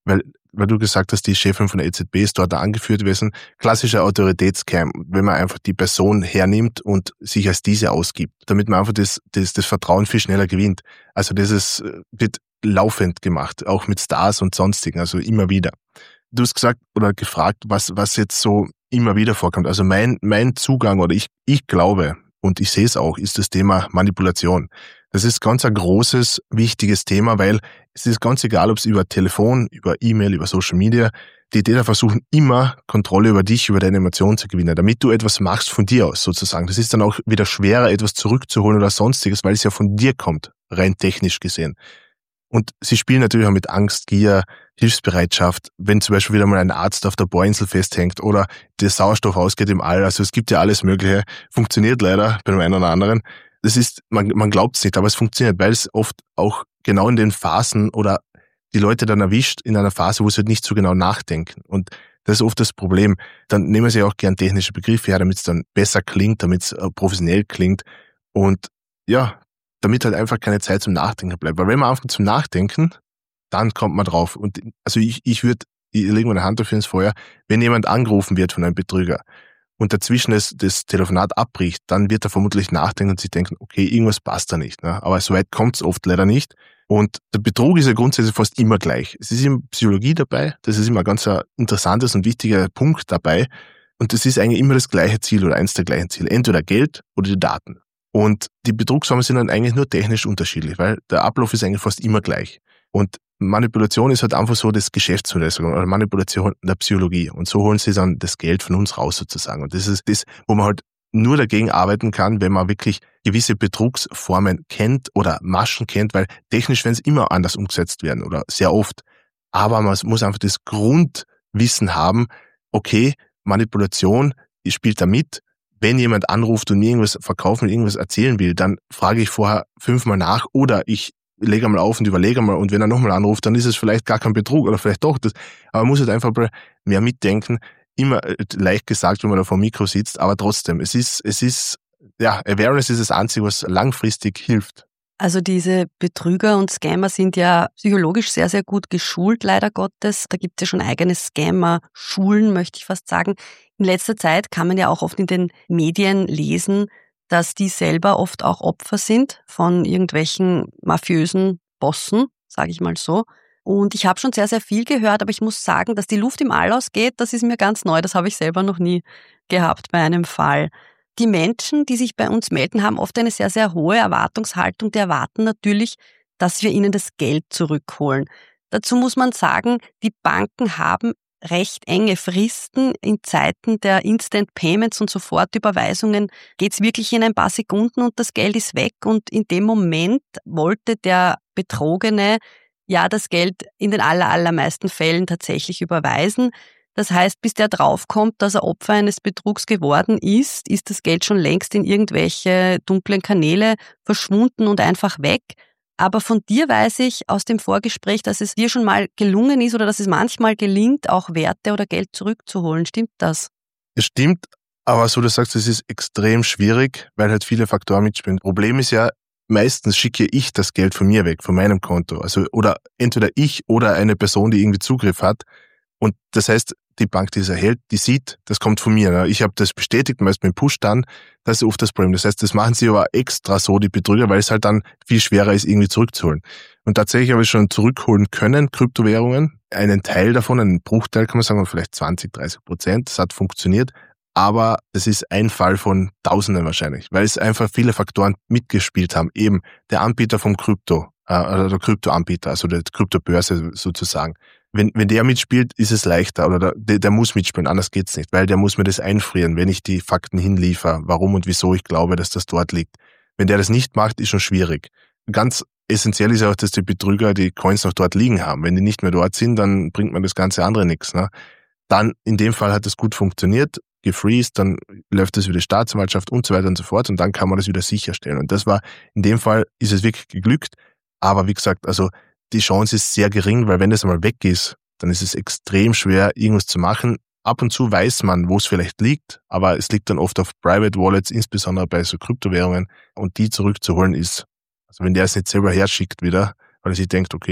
weil du gesagt hast, die Chefin von der E Z B ist dort angeführt gewesen, klassischer Autoritätscam, wenn man einfach die Person hernimmt und sich als diese ausgibt, damit man einfach das, das, das Vertrauen viel schneller gewinnt. Also das ist, wird laufend gemacht, auch mit Stars und sonstigen, also immer wieder. Du hast gesagt oder gefragt, was, was jetzt so immer wieder vorkommt. Also mein, mein Zugang oder ich, ich glaube, und ich sehe es auch, ist das Thema Manipulation. Das ist ganz ein großes, wichtiges Thema, weil es ist ganz egal, ob es über Telefon, über E-Mail, über Social Media, die Täter versuchen immer Kontrolle über dich, über deine Emotionen zu gewinnen, damit du etwas machst von dir aus sozusagen. Das ist dann auch wieder schwerer, etwas zurückzuholen oder sonstiges, weil es ja von dir kommt, rein technisch gesehen. Und sie spielen natürlich auch mit Angst, Gier, Hilfsbereitschaft, wenn zum Beispiel wieder mal ein Arzt auf der Bohrinsel festhängt oder der Sauerstoff ausgeht im All. Also es gibt ja alles Mögliche. Funktioniert leider bei dem einen oder anderen. Das ist, man, man glaubt es nicht, aber es funktioniert, weil es oft auch genau in den Phasen oder die Leute dann erwischt in einer Phase, wo sie halt nicht so genau nachdenken. Und das ist oft das Problem. Dann nehmen sie auch gern technische Begriffe her, damit es dann besser klingt, damit es professionell klingt. Und ja, damit halt einfach keine Zeit zum Nachdenken bleibt. Weil wenn man anfängt zum Nachdenken, dann kommt man drauf. Und also ich, ich würde, ich lege meine Hand dafür ins Feuer, wenn jemand angerufen wird von einem Betrüger und dazwischen das, das Telefonat abbricht, dann wird er vermutlich nachdenken und sich denken, okay, irgendwas passt da nicht. Ne? Aber so weit kommt es oft leider nicht. Und der Betrug ist ja grundsätzlich fast immer gleich. Es ist immer Psychologie dabei, das ist immer ein ganz interessantes und wichtiger Punkt dabei. Und es ist eigentlich immer das gleiche Ziel oder eins der gleichen Ziele. Entweder Geld oder die Daten. Und die Betrugsformen sind dann eigentlich nur technisch unterschiedlich, weil der Ablauf ist eigentlich fast immer gleich. Und Manipulation ist halt einfach so das Geschäftsmodell oder Manipulation der Psychologie. Und so holen sie dann das Geld von uns raus sozusagen. Und das ist das, wo man halt nur dagegen arbeiten kann, wenn man wirklich gewisse Betrugsformen kennt oder Maschen kennt, weil technisch werden es immer anders umgesetzt werden oder sehr oft. Aber man muss einfach das Grundwissen haben, okay, Manipulation spielt da mit. Wenn jemand anruft und mir irgendwas verkaufen will, irgendwas erzählen will, dann frage ich vorher fünfmal nach oder ich lege einmal auf und überlege mal und wenn er nochmal anruft, dann ist es vielleicht gar kein Betrug oder vielleicht doch das. Aber man muss halt einfach mehr mitdenken. Immer leicht gesagt, wenn man da vor dem Mikro sitzt, aber trotzdem, es ist, es ist, ja, Awareness ist das Einzige, was langfristig hilft. Also diese Betrüger und Scammer sind ja psychologisch sehr, sehr gut geschult, leider Gottes. Da gibt es ja schon eigene Scammer-Schulen, möchte ich fast sagen. In letzter Zeit kann man ja auch oft in den Medien lesen, dass die selber oft auch Opfer sind von irgendwelchen mafiösen Bossen, sage ich mal so. Und ich habe schon sehr, sehr viel gehört, aber ich muss sagen, dass die Luft im All ausgeht, das ist mir ganz neu. Das habe ich selber noch nie gehabt bei einem Fall. Die Menschen, die sich bei uns melden, haben oft eine sehr, sehr hohe Erwartungshaltung. Die erwarten natürlich, dass wir ihnen das Geld zurückholen. Dazu muss man sagen, die Banken haben recht enge Fristen. In Zeiten der Instant Payments und Sofortüberweisungen geht's wirklich in ein paar Sekunden und das Geld ist weg. Und in dem Moment wollte der Betrogene ja das Geld in den aller, allermeisten Fällen tatsächlich überweisen. Das heißt, bis der draufkommt, dass er Opfer eines Betrugs geworden ist, ist das Geld schon längst in irgendwelche dunklen Kanäle verschwunden und einfach weg. Aber von dir weiß ich aus dem Vorgespräch, dass es dir schon mal gelungen ist oder dass es manchmal gelingt, auch Werte oder Geld zurückzuholen. Stimmt das? Es stimmt, aber so du sagst, es ist extrem schwierig, weil halt viele Faktoren mitspielen. Problem ist ja, meistens schicke ich das Geld von mir weg, von meinem Konto. Also oder entweder ich oder eine Person, die irgendwie Zugriff hat. Und das heißt, die Bank, die es erhält, die sieht, das kommt von mir. Ich habe das bestätigt, meist mit dem Push dann, das ist oft das Problem. Das heißt, das machen sie aber extra so, die Betrüger, weil es halt dann viel schwerer ist, irgendwie zurückzuholen. Und tatsächlich habe ich schon zurückholen können, Kryptowährungen, einen Teil davon, einen Bruchteil kann man sagen, vielleicht zwanzig, dreißig Prozent, das hat funktioniert. Aber es ist ein Fall von Tausenden wahrscheinlich, weil es einfach viele Faktoren mitgespielt haben. Eben der Anbieter vom Krypto, äh, oder der Kryptoanbieter, also der Kryptobörse sozusagen. Wenn, wenn der mitspielt, ist es leichter oder der, der muss mitspielen, anders geht's nicht, weil der muss mir das einfrieren, wenn ich die Fakten hinliefere, warum und wieso ich glaube, dass das dort liegt. Wenn der das nicht macht, ist schon schwierig. Ganz essentiell ist auch, dass die Betrüger die Coins noch dort liegen haben. Wenn die nicht mehr dort sind, dann bringt man das ganze andere nichts. Ne? Dann, in dem Fall hat das gut funktioniert, gefreezed, dann läuft das über die Staatsanwaltschaft und so weiter und so fort und dann kann man das wieder sicherstellen. Und das war, in dem Fall ist es wirklich geglückt, aber wie gesagt, also die Chance ist sehr gering, weil wenn das einmal weg ist, dann ist es extrem schwer, irgendwas zu machen. Ab und zu weiß man, wo es vielleicht liegt, aber es liegt dann oft auf Private Wallets, insbesondere bei so Kryptowährungen. Und die zurückzuholen ist, also wenn der es nicht selber herschickt wieder, weil er sich denkt, okay,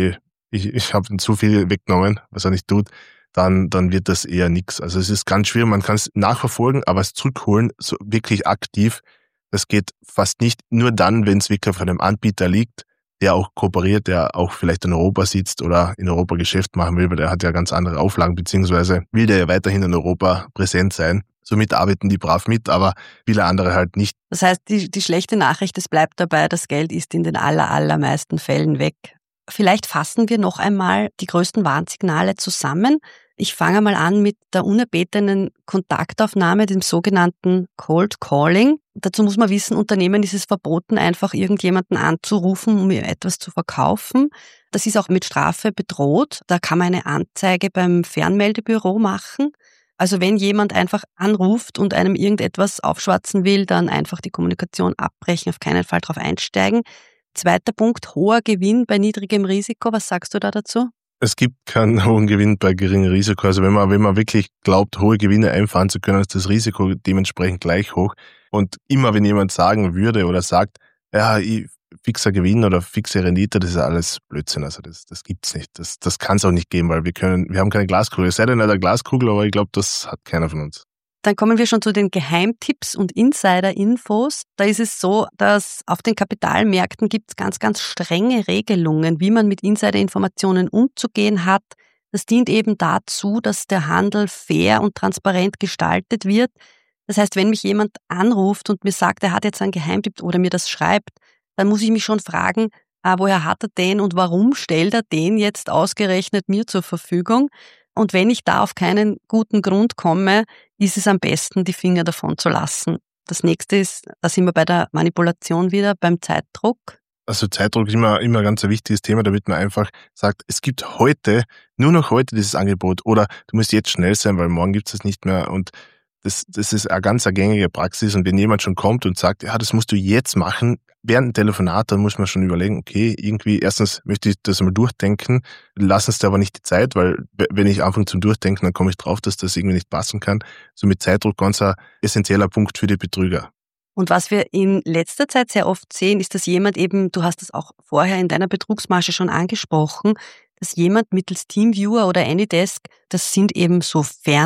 ich, ich habe zu viel weggenommen, was er nicht tut, dann, dann wird das eher nichts. Also es ist ganz schwierig, man kann es nachverfolgen, aber es zurückholen, so wirklich aktiv, das geht fast nicht. Nur dann, wenn es wirklich auf einem Anbieter liegt, der auch kooperiert, der auch vielleicht in Europa sitzt oder in Europa Geschäft machen will, weil der hat ja ganz andere Auflagen, beziehungsweise will der ja weiterhin in Europa präsent sein. Somit arbeiten die brav mit, aber viele andere halt nicht. Das heißt, die, die schlechte Nachricht, es bleibt dabei, das Geld ist in den aller, allermeisten Fällen weg. Vielleicht fassen wir noch einmal die größten Warnsignale zusammen. Ich fange mal an mit der unerbetenen Kontaktaufnahme, dem sogenannten Cold Calling. Dazu muss man wissen, Unternehmen ist es verboten, einfach irgendjemanden anzurufen, um ihr etwas zu verkaufen. Das ist auch mit Strafe bedroht. Da kann man eine Anzeige beim Fernmeldebüro machen. Also wenn jemand einfach anruft und einem irgendetwas aufschwatzen will, dann einfach die Kommunikation abbrechen, auf keinen Fall drauf einsteigen. Zweiter Punkt, hoher Gewinn bei niedrigem Risiko. Was sagst du da dazu? Es gibt keinen hohen Gewinn bei geringem Risiko. Also wenn man, wenn man wirklich glaubt, hohe Gewinne einfahren zu können, ist das Risiko dementsprechend gleich hoch. Und immer wenn jemand sagen würde oder sagt, ja, ich, fixer Gewinn oder fixe Rendite, das ist alles Blödsinn. Also das, das gibt's nicht. Das, das kann es auch nicht geben, weil wir können, wir haben keine Glaskugel. Es sei denn, eine Glaskugel, aber ich glaube, das hat keiner von uns. Dann kommen wir schon zu den Geheimtipps und Insider-Infos. Da ist es so, dass auf den Kapitalmärkten gibt es ganz, ganz strenge Regelungen, wie man mit Insider-Informationen umzugehen hat. Das dient eben dazu, dass der Handel fair und transparent gestaltet wird. Das heißt, wenn mich jemand anruft und mir sagt, er hat jetzt einen Geheimtipp oder mir das schreibt, dann muss ich mich schon fragen, ah, woher hat er den und warum stellt er den jetzt ausgerechnet mir zur Verfügung? Und wenn ich da auf keinen guten Grund komme, ist es am besten, die Finger davon zu lassen. Das nächste ist, da sind wir bei der Manipulation wieder, beim Zeitdruck. Also Zeitdruck ist immer, immer ganz ein wichtiges Thema, damit man einfach sagt, es gibt heute, nur noch heute dieses Angebot oder du musst jetzt schnell sein, weil morgen gibt es das nicht mehr und das, das ist eine ganz eine gängige Praxis und wenn jemand schon kommt und sagt, ja, das musst du jetzt machen, während dem Telefonat, dann muss man schon überlegen, okay, irgendwie, erstens möchte ich das mal durchdenken, lass uns da aber nicht die Zeit, weil wenn ich anfange zum Durchdenken, dann komme ich drauf, dass das irgendwie nicht passen kann. So mit Zeitdruck ganz ein essentieller Punkt für die Betrüger. Und was wir in letzter Zeit sehr oft sehen, ist, dass jemand eben, du hast es auch vorher in deiner Betrugsmasche schon angesprochen, dass jemand mittels TeamViewer oder AnyDesk, das sind eben so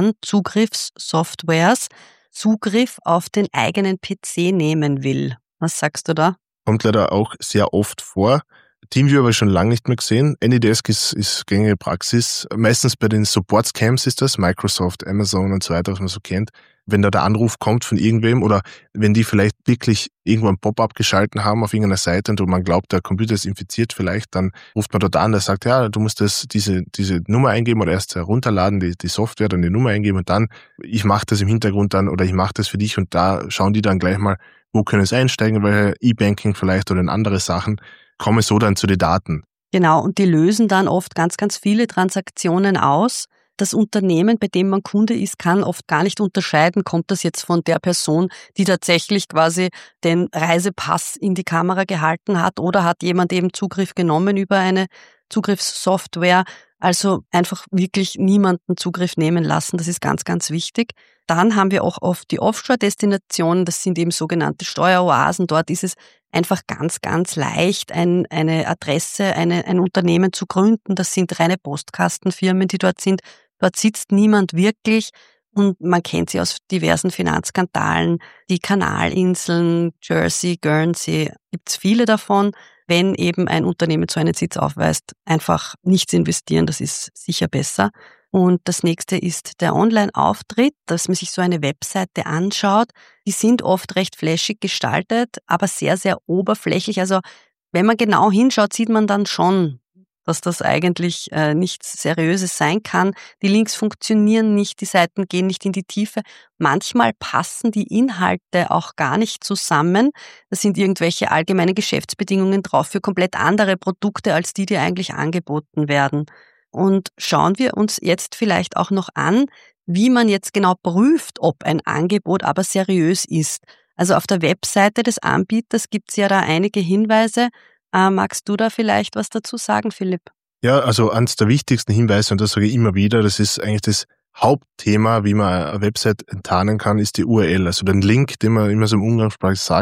Fernzugriffssoftwares, Zugriff auf den eigenen P C nehmen will. Was sagst du da? Kommt leider auch sehr oft vor. TeamViewer habe ich schon lange nicht mehr gesehen. AnyDesk ist, ist gängige Praxis. Meistens bei den Support-Scams ist das, Microsoft, Amazon und so weiter, was man so kennt. Wenn da der Anruf kommt von irgendwem oder wenn die vielleicht wirklich irgendwo ein Pop-up geschalten haben auf irgendeiner Seite und man glaubt, der Computer ist infiziert vielleicht, dann ruft man dort an, der sagt, ja, du musst das, diese, diese Nummer eingeben oder erst herunterladen, die, die Software, dann die Nummer eingeben und dann, ich mache das im Hintergrund dann oder ich mache das für dich und da schauen die dann gleich mal, wo können es einsteigen, welche E-Banking vielleicht oder in andere Sachen, komme so dann zu den Daten. Genau, und die lösen dann oft ganz, ganz viele Transaktionen aus. Das Unternehmen, bei dem man Kunde ist, kann oft gar nicht unterscheiden, kommt das jetzt von der Person, die tatsächlich quasi den Reisepass in die Kamera gehalten hat oder hat jemand eben Zugriff genommen über eine Zugriffssoftware. Also einfach wirklich niemanden Zugriff nehmen lassen, das ist ganz, ganz wichtig. Dann haben wir auch oft die Offshore-Destinationen, das sind eben sogenannte Steueroasen. Dort ist es einfach ganz, ganz leicht, ein, eine Adresse, eine, ein Unternehmen zu gründen. Das sind reine Postkastenfirmen, die dort sind. Dort sitzt niemand wirklich und man kennt sie aus diversen Finanzskandalen. Die Kanalinseln, Jersey, Guernsey, gibt's viele davon. Wenn eben ein Unternehmen so einen Sitz aufweist, einfach nichts investieren, das ist sicher besser. Und das nächste ist der Online-Auftritt, dass man sich so eine Webseite anschaut. Die sind oft recht flashig gestaltet, aber sehr, sehr oberflächlich. Also wenn man genau hinschaut, sieht man dann schon, dass das eigentlich äh, nichts Seriöses sein kann. Die Links funktionieren nicht, die Seiten gehen nicht in die Tiefe. Manchmal passen die Inhalte auch gar nicht zusammen. Da sind irgendwelche allgemeinen Geschäftsbedingungen drauf für komplett andere Produkte als die, die eigentlich angeboten werden. Und schauen wir uns jetzt vielleicht auch noch an, wie man jetzt genau prüft, ob ein Angebot aber seriös ist. Also auf der Webseite des Anbieters gibt es ja da einige Hinweise. Äh, magst du da vielleicht was dazu sagen, Philipp? Ja, also eines der wichtigsten Hinweise, und das sage ich immer wieder, das ist eigentlich das Hauptthema, wie man eine Website enttarnen kann, ist die U R L, also den Link, den man immer so im Umgangssprachlich sagt.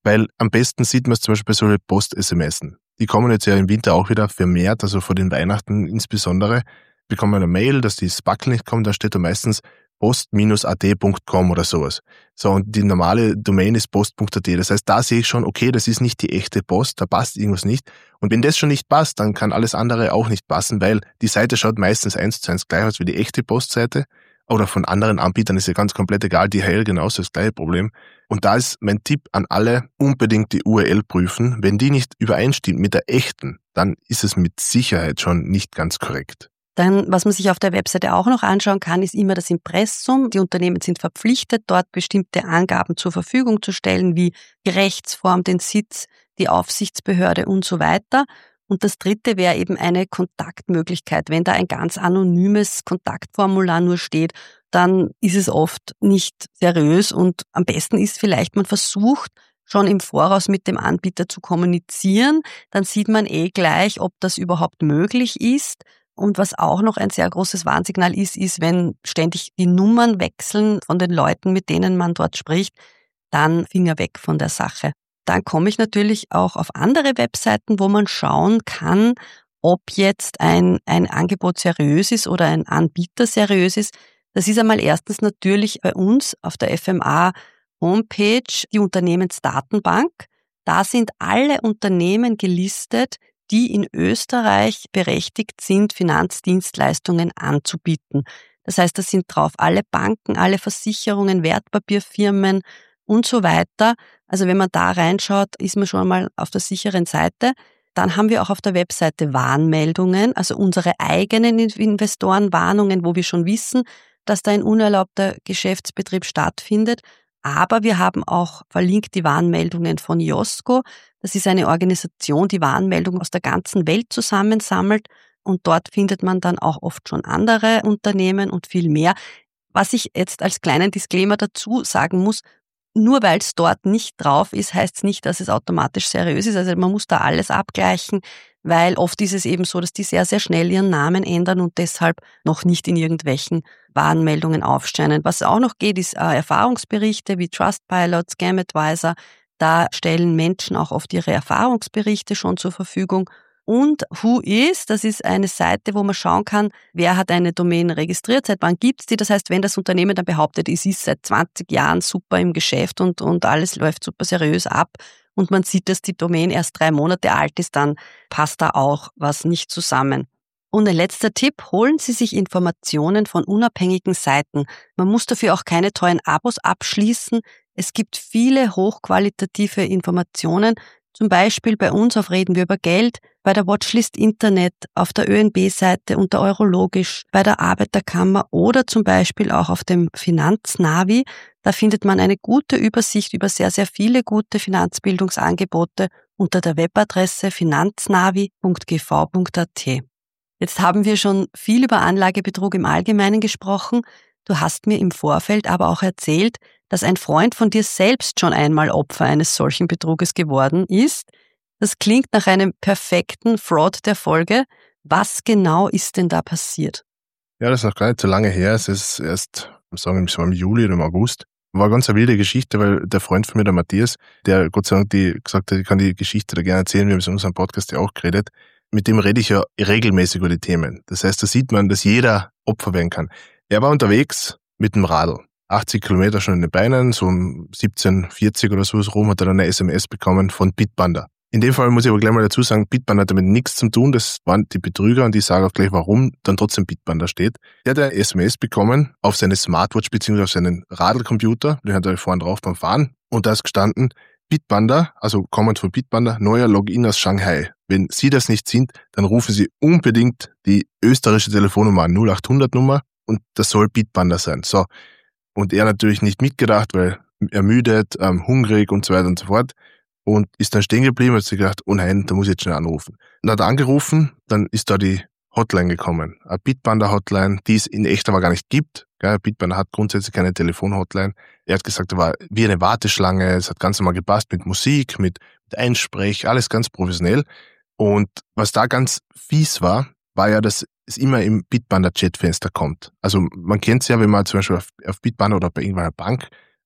Weil am besten sieht man es zum Beispiel bei solchen Post-S M S. Die kommen jetzt ja im Winter auch wieder vermehrt, also vor den Weihnachten insbesondere, bekommen wir eine Mail, dass die Spackel nicht kommen, da steht da meistens post Bindestrich a t Punkt com oder sowas. So, und die normale Domain ist post Punkt a t. Das heißt, da sehe ich schon, okay, das ist nicht die echte Post, da passt irgendwas nicht. Und wenn das schon nicht passt, dann kann alles andere auch nicht passen, weil die Seite schaut meistens eins zu eins gleich aus wie die echte Postseite. Oder von anderen Anbietern ist ja ganz komplett egal, D H L genauso das gleiche Problem. Und da ist mein Tipp an alle, unbedingt die U R L prüfen. Wenn die nicht übereinstimmt mit der echten, dann ist es mit Sicherheit schon nicht ganz korrekt. Dann, was man sich auf der Webseite auch noch anschauen kann, ist immer das Impressum. Die Unternehmen sind verpflichtet, dort bestimmte Angaben zur Verfügung zu stellen, wie die Rechtsform, den Sitz, die Aufsichtsbehörde und so weiter. Und das dritte wäre eben eine Kontaktmöglichkeit. Wenn da ein ganz anonymes Kontaktformular nur steht, dann ist es oft nicht seriös und am besten ist vielleicht, man versucht schon im Voraus mit dem Anbieter zu kommunizieren. Dann sieht man eh gleich, ob das überhaupt möglich ist. Und was auch noch ein sehr großes Warnsignal ist, ist, wenn ständig die Nummern wechseln von den Leuten, mit denen man dort spricht, dann Finger weg von der Sache. Dann komme ich natürlich auch auf andere Webseiten, wo man schauen kann, ob jetzt ein, ein Angebot seriös ist oder ein Anbieter seriös ist. Das ist einmal erstens natürlich bei uns auf der F M A Homepage die Unternehmensdatenbank. Da sind alle Unternehmen gelistet, die in Österreich berechtigt sind, Finanzdienstleistungen anzubieten. Das heißt, da sind drauf alle Banken, alle Versicherungen, Wertpapierfirmen und so weiter. Also wenn man da reinschaut, ist man schon mal auf der sicheren Seite. Dann haben wir auch auf der Webseite Warnmeldungen, also unsere eigenen Investorenwarnungen, wo wir schon wissen, dass da ein unerlaubter Geschäftsbetrieb stattfindet. Aber wir haben auch verlinkt die Warnmeldungen von IOSCO. Das ist eine Organisation, die Warnmeldungen aus der ganzen Welt zusammensammelt. Und dort findet man dann auch oft schon andere Unternehmen und viel mehr. Was ich jetzt als kleinen Disclaimer dazu sagen muss, nur weil es dort nicht drauf ist, heißt es nicht, dass es automatisch seriös ist. Also man muss da alles abgleichen, weil oft ist es eben so, dass die sehr, sehr schnell ihren Namen ändern und deshalb noch nicht in irgendwelchen Warnmeldungen aufscheinen. Was auch noch geht, ist äh, Erfahrungsberichte wie Trustpilot, Scam Advisor. Da stellen Menschen auch oft ihre Erfahrungsberichte schon zur Verfügung. Und Whois, das ist eine Seite, wo man schauen kann, wer hat eine Domain registriert, seit wann gibt's die. Das heißt, wenn das Unternehmen dann behauptet, es ist seit zwanzig Jahren super im Geschäft und, und alles läuft super seriös ab und man sieht, dass die Domain erst drei Monate alt ist, dann passt da auch was nicht zusammen. Und ein letzter Tipp, holen Sie sich Informationen von unabhängigen Seiten. Man muss dafür auch keine teuren Abos abschließen. Es gibt viele hochqualitative Informationen, zum Beispiel bei uns auf Reden wir über Geld, bei der Watchlist Internet, auf der Ö N B-Seite unter Eurologisch, bei der Arbeiterkammer oder zum Beispiel auch auf dem Finanznavi. Da findet man eine gute Übersicht über sehr, sehr viele gute Finanzbildungsangebote unter der Webadresse finanznavi punkt g v punkt a t. Jetzt haben wir schon viel über Anlagebetrug im Allgemeinen gesprochen. Du hast mir im Vorfeld aber auch erzählt, dass ein Freund von dir selbst schon einmal Opfer eines solchen Betruges geworden ist. Das klingt nach einem perfekten Fraud der Folge. Was genau ist denn da passiert? Ja, das ist noch gar nicht so lange her. Es ist erst, sagen wir mal, im Juli oder im August. War ganz eine wilde Geschichte, weil der Freund von mir, der Matthias, der Gott sei Dank die, gesagt hat, ich kann die Geschichte da gerne erzählen, wir haben es in unserem Podcast ja auch geredet. Mit dem rede ich ja regelmäßig über die Themen. Das heißt, da sieht man, dass jeder Opfer werden kann. Er war unterwegs mit dem Radl. achtzig Kilometer schon in den Beinen, so um siebzehn vierzig oder so rum, hat er dann eine S M S bekommen von Bitpanda. In dem Fall muss ich aber gleich mal dazu sagen, Bitpanda hat damit nichts zu tun, das waren die Betrüger und ich sage auch gleich, warum dann trotzdem Bitpanda steht. Der hat eine S M S bekommen auf seine Smartwatch bzw. auf seinen Radlcomputer, den hat er vorne drauf beim Fahren und da ist gestanden, Bitpanda, also kommend von Bitpanda, neuer Login aus Shanghai. Wenn Sie das nicht sind, dann rufen Sie unbedingt die österreichische Telefonnummer an, null acht hundert Nummer und das soll Bitpanda sein. So. Und er natürlich nicht mitgedacht, weil ermüdet, ähm, hungrig und so weiter und so fort. Und ist dann stehen geblieben und hat sich gedacht, oh nein, da muss ich jetzt schnell anrufen. Dann hat er angerufen, dann ist da die Hotline gekommen. Eine Bitpanda-Hotline, die es in echt aber gar nicht gibt. Gell? Bitpanda hat grundsätzlich keine Telefon-Hotline. Er hat gesagt, da war wie eine Warteschlange, es hat ganz normal gepasst mit Musik, mit, mit Einsprech, alles ganz professionell. Und was da ganz fies war, war ja, dass es immer im Bitpanda-Chatfenster kommt. Also man kennt es ja, wenn man zum Beispiel auf, auf Bitpanda oder bei irgendeiner Bank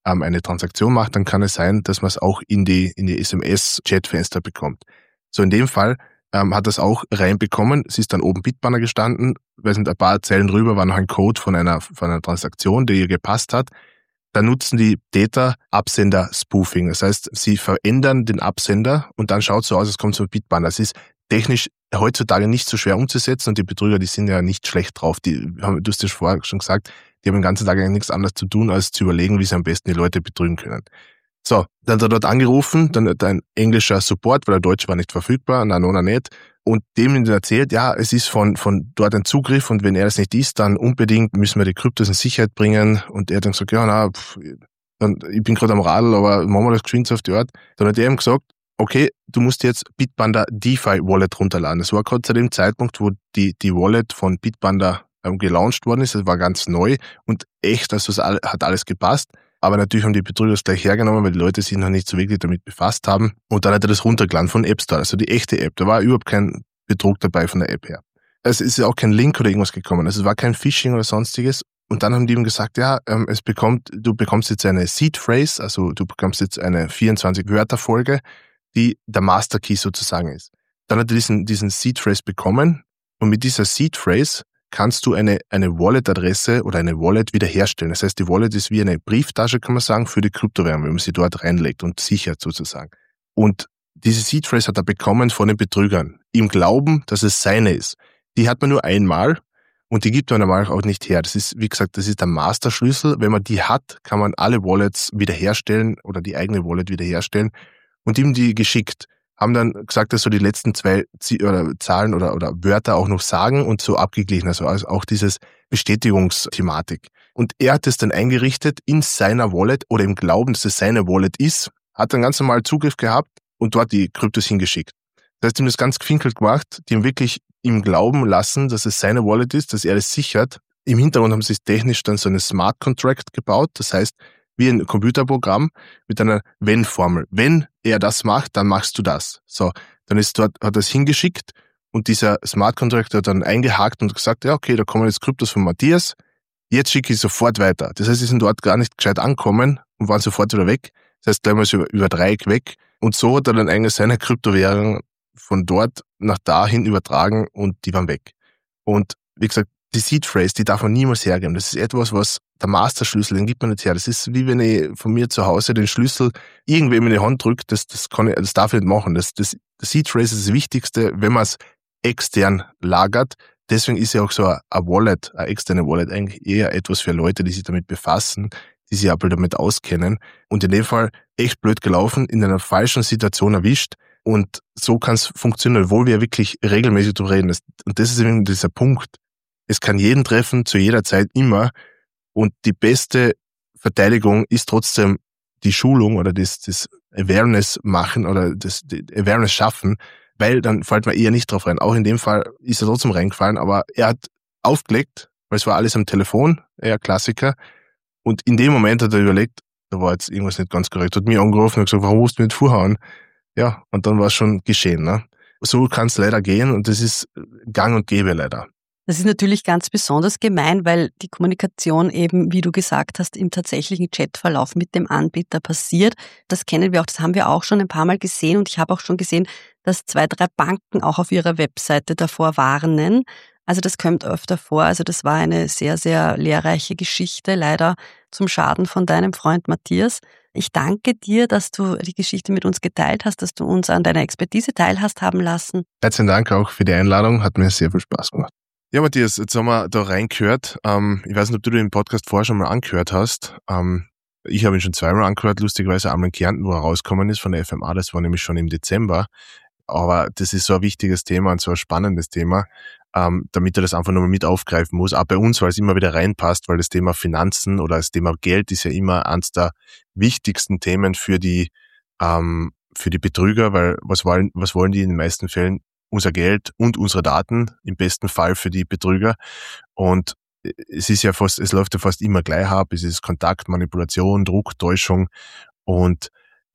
ähm, eine Transaktion macht, dann kann es sein, dass man es auch in die, in die S M S-Chatfenster bekommt. So in dem Fall ähm, hat das auch reinbekommen. Es ist dann oben Bitbanner gestanden, weil sind ein paar Zeilen drüber, war noch ein Code von einer, von einer Transaktion, die ihr gepasst hat. Da nutzen die Täter Absender-Spoofing. Das heißt, sie verändern den Absender und dann schaut es so aus, es kommt so ein Bitbanner. Das ist technisch heutzutage nicht so schwer umzusetzen und die Betrüger, die sind ja nicht schlecht drauf. Die haben, du hast ja vorher schon gesagt, die haben den ganzen Tag eigentlich nichts anderes zu tun, als zu überlegen, wie sie am besten die Leute betrügen können. So, dann hat er dort angerufen, dann hat ein englischer Support, weil der Deutsch war nicht verfügbar, na, nona nicht, und dem erzählt, ja, es ist von, von dort ein Zugriff und wenn er das nicht ist, dann unbedingt müssen wir die Kryptos in Sicherheit bringen und er hat dann gesagt, ja, na, pff, dann, ich bin gerade am Radl, aber machen wir das geschwind auf die Art. Dann hat er ihm gesagt, okay, du musst jetzt Bitpanda DeFi Wallet runterladen. Das war gerade zu dem Zeitpunkt, wo die, die Wallet von Bitpanda ähm, gelauncht worden ist, das war ganz neu und echt, also es hat alles gepasst. Aber natürlich haben die Betrüger das gleich hergenommen, weil die Leute sich noch nicht so wirklich damit befasst haben. Und dann hat er das runtergeladen von App Store, also die echte App. Da war überhaupt kein Betrug dabei von der App her. Es ist ja auch kein Link oder irgendwas gekommen. Also es war kein Phishing oder sonstiges. Und dann haben die ihm gesagt, ja, es bekommt, du bekommst jetzt eine Seed Phrase, also du bekommst jetzt eine vierundzwanzig-Wörter-Folge, die der Master Key sozusagen ist. Dann hat er diesen, diesen Seed Phrase bekommen und mit dieser Seed Phrase kannst du eine, eine Wallet-Adresse oder eine Wallet wiederherstellen. Das heißt, die Wallet ist wie eine Brieftasche, kann man sagen, für die Kryptowährung, wenn man sie dort reinlegt und sichert sozusagen. Und diese Seed Phrase hat er bekommen von den Betrügern, im Glauben, dass es seine ist. Die hat man nur einmal und die gibt man normal auch nicht her. Das ist, wie gesagt, das ist der Master-Schlüssel. Wenn man die hat, kann man alle Wallets wiederherstellen oder die eigene Wallet wiederherstellen und ihm die geschickt. Haben dann gesagt, dass so die letzten zwei Z- oder Zahlen oder, oder Wörter auch noch sagen und so abgeglichen, also auch dieses Bestätigungsthematik. Und er hat es dann eingerichtet in seiner Wallet oder im Glauben, dass es seine Wallet ist, hat dann ganz normal Zugriff gehabt und dort die Kryptos hingeschickt. Das heißt, ihm das ganz gefinkelt gemacht, die ihm wirklich im Glauben lassen, dass es seine Wallet ist, dass er das sichert. Im Hintergrund haben sie technisch dann so eine Smart Contract gebaut, das heißt, wie ein Computerprogramm mit einer Wenn-Formel. Wenn er das macht, dann machst du das. So, dann ist dort, hat er es hingeschickt und dieser Smart Contract hat dann eingehakt und gesagt, ja, okay, da kommen jetzt Kryptos von Matthias, jetzt schicke ich sofort weiter. Das heißt, sie sind dort gar nicht gescheit angekommen und waren sofort wieder weg. Das heißt, gleich mal so über, über Dreieck weg. Und so hat er dann eigentlich seine Kryptowährung von dort nach dahin übertragen und die waren weg. Und wie gesagt, die Seed Phrase, die darf man niemals hergeben. Das ist etwas, was der Masterschlüssel, den gibt man nicht her. Das ist wie wenn ich von mir zu Hause den Schlüssel irgendwem in die Hand drücke, das, das, kann ich, das darf ich nicht machen. Das, das, das Seed Phrase ist das Wichtigste, wenn man es extern lagert. Deswegen ist ja auch so eine Wallet, eine externe Wallet eigentlich eher etwas für Leute, die sich damit befassen, die sich aber damit auskennen. Und in dem Fall echt blöd gelaufen, in einer falschen Situation erwischt. Und so kann es funktionieren, obwohl wir wirklich regelmäßig darüber reden. Und das ist eben dieser Punkt. Es kann jeden treffen, zu jeder Zeit, immer. Und die beste Verteidigung ist trotzdem die Schulung oder das, das Awareness machen oder das, das Awareness schaffen, weil dann fällt man eher nicht drauf rein. Auch in dem Fall ist er trotzdem reingefallen, aber er hat aufgelegt, weil es war alles am Telefon, eher Klassiker. Und in dem Moment hat er überlegt, da war jetzt irgendwas nicht ganz korrekt, hat mich angerufen und gesagt, warum musst du mich nicht vorhauen? Ja, und dann war es schon geschehen. Ne? So kann es leider gehen und das ist gang und gäbe leider. Das ist natürlich ganz besonders gemein, weil die Kommunikation eben, wie du gesagt hast, im tatsächlichen Chatverlauf mit dem Anbieter passiert. Das kennen wir auch, das haben wir auch schon ein paar Mal gesehen und ich habe auch schon gesehen, dass zwei, drei Banken auch auf ihrer Webseite davor warnen. Also das kommt öfter vor. Also das war eine sehr, sehr lehrreiche Geschichte, leider zum Schaden von deinem Freund Matthias. Ich danke dir, dass du die Geschichte mit uns geteilt hast, dass du uns an deiner Expertise teilhast haben lassen. Herzlichen Dank auch für die Einladung, hat mir sehr viel Spaß gemacht. Ja, Matthias, jetzt haben wir da reingehört. Ähm, ich weiß nicht, ob du den Podcast vorher schon mal angehört hast. Ähm, ich habe ihn schon zweimal angehört, lustigerweise einmal in Kärnten, wo er rausgekommen ist von der F M A. Das war nämlich schon im Dezember. Aber das ist so ein wichtiges Thema und so ein spannendes Thema, ähm, damit er das einfach nochmal mit aufgreifen muss. Auch bei uns, weil es immer wieder reinpasst, weil das Thema Finanzen oder das Thema Geld ist ja immer eines der wichtigsten Themen für die ähm, für die Betrüger, weil was wollen, was wollen die in den meisten Fällen? Unser Geld und unsere Daten, im besten Fall für die Betrüger. Und es ist ja fast, es läuft ja fast immer gleich ab. Es ist Kontakt, Manipulation, Druck, Täuschung. Und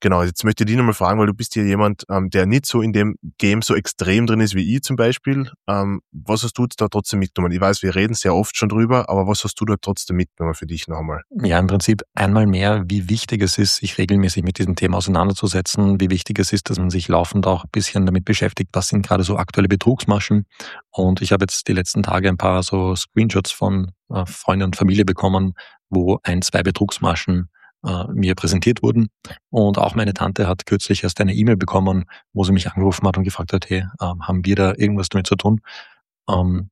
Genau, jetzt möchte ich dich nochmal fragen, weil du bist ja jemand, ähm, der nicht so in dem Game so extrem drin ist wie ich zum Beispiel. Ähm, was hast du jetzt da trotzdem mitgenommen? Ich weiß, wir reden sehr oft schon drüber, aber was hast du da trotzdem mitgenommen für dich noch einmal? Ja, im Prinzip einmal mehr, wie wichtig es ist, sich regelmäßig mit diesem Thema auseinanderzusetzen, wie wichtig es ist, dass man sich laufend auch ein bisschen damit beschäftigt, was sind gerade so aktuelle Betrugsmaschen. Und ich habe jetzt die letzten Tage ein paar so Screenshots von äh, Freunden und Familie bekommen, wo ein, zwei Betrugsmaschen äh, mir präsentiert wurden. Und auch meine Tante hat kürzlich erst eine E-Mail bekommen, wo sie mich angerufen hat und gefragt hat, hey, äh, haben wir da irgendwas damit zu tun? Ähm,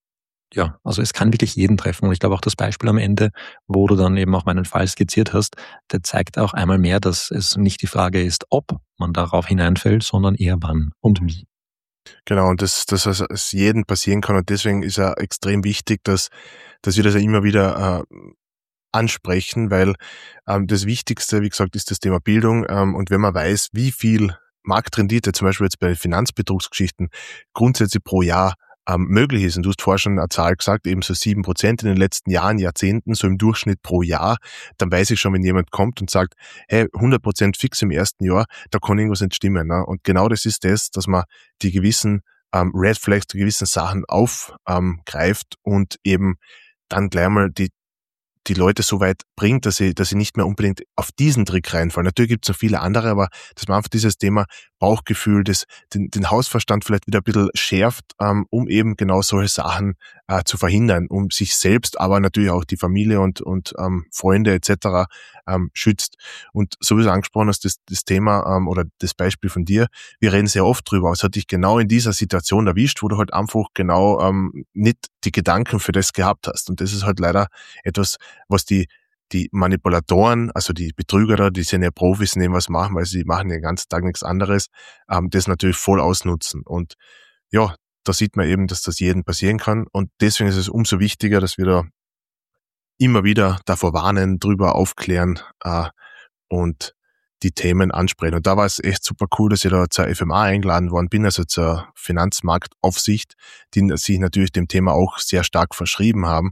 ja, also es kann wirklich jeden treffen. Und ich glaube auch das Beispiel am Ende, wo du dann eben auch meinen Fall skizziert hast, der zeigt auch einmal mehr, dass es nicht die Frage ist, ob man darauf hineinfällt, sondern eher wann und wie. Genau, und das, dass es, es jedem passieren kann. Und deswegen ist ja extrem wichtig, dass, dass wir das ja immer wieder äh, ansprechen, weil ähm, das Wichtigste, wie gesagt, ist das Thema Bildung. Ähm, und wenn man weiß, wie viel Marktrendite, zum Beispiel jetzt bei Finanzbetrugsgeschichten, grundsätzlich pro Jahr ähm, möglich ist, und du hast vorher schon eine Zahl gesagt, eben so sieben Prozent in den letzten Jahren, Jahrzehnten, so im Durchschnitt pro Jahr, dann weiß ich schon, wenn jemand kommt und sagt, hey, hundert Prozent fix im ersten Jahr, da kann irgendwas nicht stimmen. Ne? Und genau das ist das, dass man die gewissen ähm, Red Flags, die gewissen Sachen aufgreift ähm, und eben dann gleich mal die die Leute so weit bringt, dass sie, dass sie nicht mehr unbedingt auf diesen Trick reinfallen. Natürlich gibt es noch viele andere, aber dass man einfach dieses Thema Bauchgefühl, das, den, den Hausverstand vielleicht wieder ein bisschen schärft, ähm, um eben genau solche Sachen äh, zu verhindern, um sich selbst, aber natürlich auch die Familie und, und ähm, Freunde et cetera ähm, schützt. Und so wie du angesprochen hast, das, das Thema ähm, oder das Beispiel von dir, wir reden sehr oft drüber, aber es hat dich genau in dieser Situation erwischt, wo du halt einfach genau ähm, nicht die Gedanken für das gehabt hast. Und das ist halt leider etwas, was die die Manipulatoren, also die Betrüger da, die sind ja Profis in dem, was machen, weil sie machen ja den ganzen Tag nichts anderes, ähm, das natürlich voll ausnutzen. Und ja, da sieht man eben, dass das jedem passieren kann. Und deswegen ist es umso wichtiger, dass wir da immer wieder davor warnen, drüber aufklären äh, und die Themen ansprechen. Und da war es echt super cool, dass ich da zur F M A eingeladen worden bin, also zur Finanzmarktaufsicht, die sich natürlich dem Thema auch sehr stark verschrieben haben.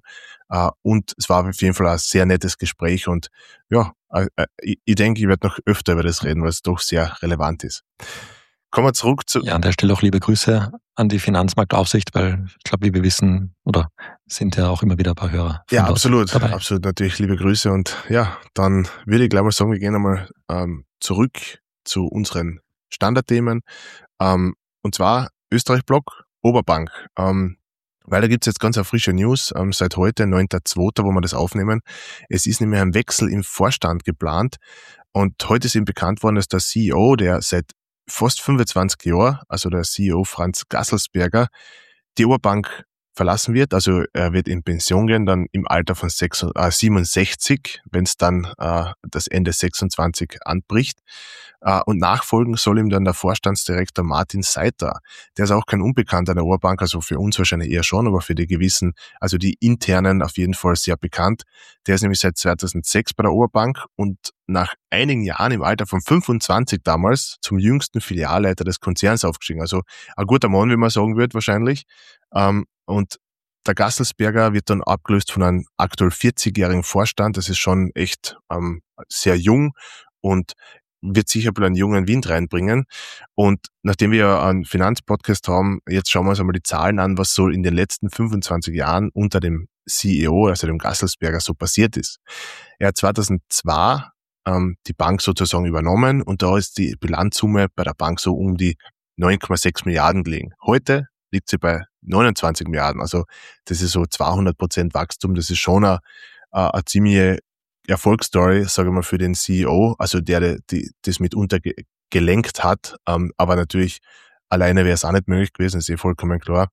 Und es war auf jeden Fall ein sehr nettes Gespräch. Und ja, ich denke, ich werde noch öfter über das reden, weil es doch sehr relevant ist. Kommen wir zurück zu... Ja, an der Stelle auch liebe Grüße an die Finanzmarktaufsicht, weil ich glaube, wie wir wissen, oder sind ja auch immer wieder ein paar Hörer. Ja, absolut, dabei. absolut, natürlich liebe Grüße. Und ja, dann würde ich gleich mal sagen, wir gehen einmal ähm, zurück zu unseren Standardthemen. Ähm, und zwar Österreich-Block, Oberbank. Ähm, weil da gibt's jetzt ganz eine frische News, ähm, seit heute, neunter zweiter, wo wir das aufnehmen. Es ist nämlich ein Wechsel im Vorstand geplant. Und heute ist ihm bekannt worden, dass der C E O, der seit fast fünfundzwanzig Jahren, also der C E O Franz Gasselsberger, die Oberbank verlassen wird. Also er wird in Pension gehen, dann im Alter von siebenundsechzig, wenn es dann äh, das Ende sechsundzwanzig anbricht. Äh, und nachfolgen soll ihm dann der Vorstandsdirektor Martin Seiter. Der ist auch kein Unbekannter der Oberbank, also für uns wahrscheinlich eher schon, aber für die gewissen, also die internen auf jeden Fall sehr bekannt. Der ist nämlich seit zweitausendsechs bei der Oberbank und nach einigen Jahren im Alter von fünfundzwanzig damals zum jüngsten Filialleiter des Konzerns aufgestiegen. Also ein guter Mann, wie man sagen wird wahrscheinlich. Ähm, und der Gasselsberger wird dann abgelöst von einem aktuell vierzigjährigen Vorstand. Das ist schon echt ähm, sehr jung und wird sicher einen jungen Wind reinbringen. Und nachdem wir ja einen Finanzpodcast haben, jetzt schauen wir uns einmal die Zahlen an, was so in den letzten fünfundzwanzig Jahren unter dem C E O, also dem Gasselsberger, so passiert ist. Er hat zweitausendzwei ähm, die Bank sozusagen übernommen und da ist die Bilanzsumme bei der Bank so um die neun Komma sechs Milliarden gelegen. Heute liegt sie bei neunundzwanzig Milliarden. Also das ist so zweihundert Prozent Wachstum. Das ist schon eine, eine ziemliche Erfolgsstory, sage ich mal, für den C E O, also der, der die, das mitunter ge- gelenkt hat. Ähm, aber natürlich alleine wäre es auch nicht möglich gewesen, ist eh vollkommen klar.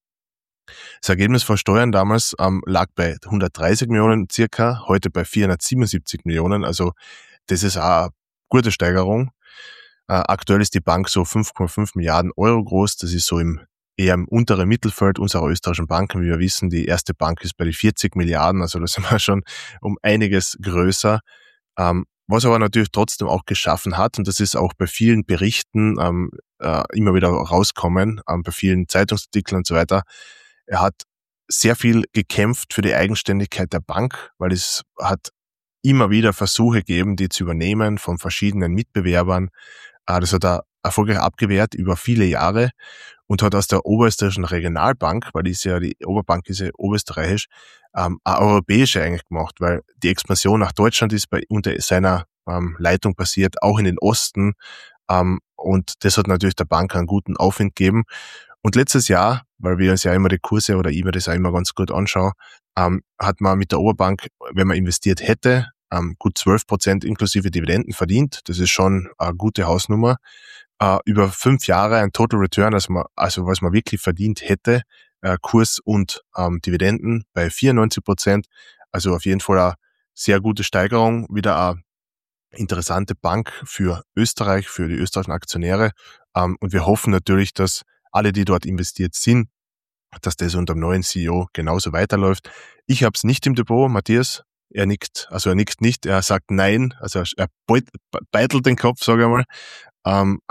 Das Ergebnis von Steuern damals ähm, lag bei hundertdreißig Millionen circa, heute bei vierhundertsiebenundsiebzig Millionen. Also das ist auch eine gute Steigerung. Äh, aktuell ist die Bank so fünf Komma fünf Milliarden Euro groß. Das ist so im eher im unteren Mittelfeld unserer österreichischen Banken. Wie wir wissen, die erste Bank ist bei die vierzig Milliarden, also da sind wir schon um einiges größer. Ähm, was aber natürlich trotzdem auch geschaffen hat, und das ist auch bei vielen Berichten ähm, äh, immer wieder rauskommen, ähm, bei vielen Zeitungsartikeln und so weiter, er hat sehr viel gekämpft für die Eigenständigkeit der Bank, weil es hat immer wieder Versuche gegeben, die zu übernehmen von verschiedenen Mitbewerbern. Äh, das hat er erfolgreich abgewehrt über viele Jahre und hat aus der Oberösterreichischen Regionalbank, weil die ist ja, die Oberbank ist ja oberösterreichisch, ähm, eine europäische eigentlich gemacht, weil die Expansion nach Deutschland ist bei unter seiner ähm, Leitung passiert, auch in den Osten. Ähm, und das hat natürlich der Bank einen guten Aufwind gegeben. Und letztes Jahr, weil wir uns ja immer die Kurse oder ich mir das auch immer ganz gut anschaue, ähm, hat man mit der Oberbank, wenn man investiert hätte, ähm, gut zwölf Prozent inklusive Dividenden verdient. Das ist schon eine gute Hausnummer. Äh, über fünf Jahre ein Total Return, also, man, also was man wirklich verdient hätte, äh, Kurs und ähm, Dividenden bei vierundneunzig Prozent. Also auf jeden Fall eine sehr gute Steigerung, wieder eine interessante Bank für Österreich, für die österreichischen Aktionäre. Ähm, und wir hoffen natürlich, dass alle, die dort investiert sind, dass das unter dem neuen C E O genauso weiterläuft. Ich habe es nicht im Depot, Matthias, er nickt, also er nickt nicht, er sagt nein, also er beitelt den Kopf, sage ich mal. Ähm,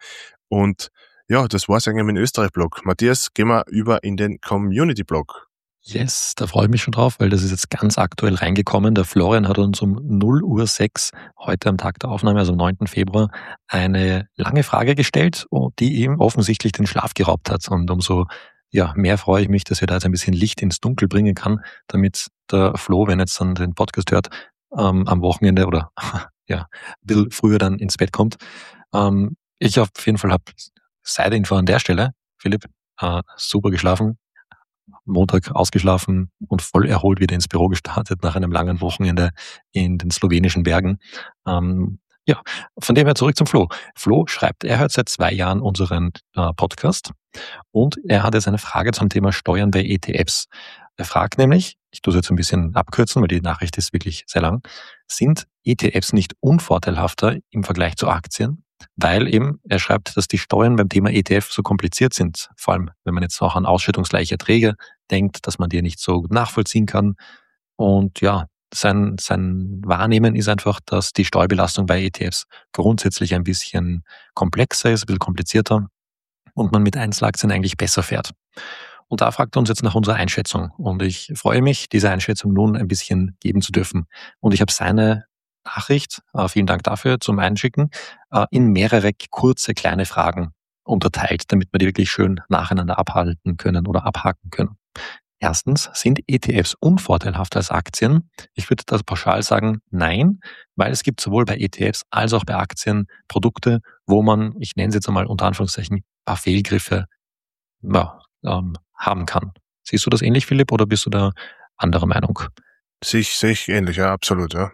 und ja, das war's eigentlich mit dem Österreich-Blog. Matthias, gehen wir über in den Community-Blog. Yes, da freue ich mich schon drauf, weil das ist jetzt ganz aktuell reingekommen. Der Florian hat uns um null Uhr sechs heute am Tag der Aufnahme, also am neunten Februar, eine lange Frage gestellt, die ihm offensichtlich den Schlaf geraubt hat. Und umso ja, mehr freue ich mich, dass wir da jetzt ein bisschen Licht ins Dunkel bringen kann, damit der Flo, wenn er jetzt dann den Podcast hört, ähm, am Wochenende oder ja, ein bisschen früher dann ins Bett kommt. Ähm, ich auf jeden Fall habe Side-Info an der Stelle. Philipp, äh, super geschlafen. Montag ausgeschlafen und voll erholt wieder ins Büro gestartet nach einem langen Wochenende in den slowenischen Bergen. Ähm, ja, von dem her zurück zum Flo. Flo schreibt, er hört seit zwei Jahren unseren äh, Podcast und er hat jetzt eine Frage zum Thema Steuern bei E T Fs. Er fragt nämlich, ich tue es jetzt ein bisschen abkürzen, weil die Nachricht ist wirklich sehr lang, sind E T Fs nicht unvorteilhafter im Vergleich zu Aktien? Weil eben, er schreibt, dass die Steuern beim Thema E T F so kompliziert sind. Vor allem, wenn man jetzt auch an ausschüttungsgleiche Erträge denkt, dass man die nicht so gut nachvollziehen kann. Und ja, sein, sein Wahrnehmen ist einfach, dass die Steuerbelastung bei E T Fs grundsätzlich ein bisschen komplexer ist, ein bisschen komplizierter und man mit Einzelaktien eigentlich besser fährt. Und da fragt er uns jetzt nach unserer Einschätzung. Und ich freue mich, diese Einschätzung nun ein bisschen geben zu dürfen. Und ich habe seine Nachricht, äh, vielen Dank dafür, zum Einschicken, äh, in mehrere kurze, kleine Fragen unterteilt, damit wir die wirklich schön nacheinander abhalten können oder abhaken können. Erstens, sind E T Fs unvorteilhafter als Aktien? Ich würde das pauschal sagen, nein, weil es gibt sowohl bei E T Fs als auch bei Aktien Produkte, wo man, ich nenne es jetzt einmal unter Anführungszeichen, ein paar Fehlgriffe ja, ähm, haben kann. Siehst du das ähnlich, Philipp, oder bist du da anderer Meinung? Sehe ich, sehe ich ähnlich, ja, absolut, ja.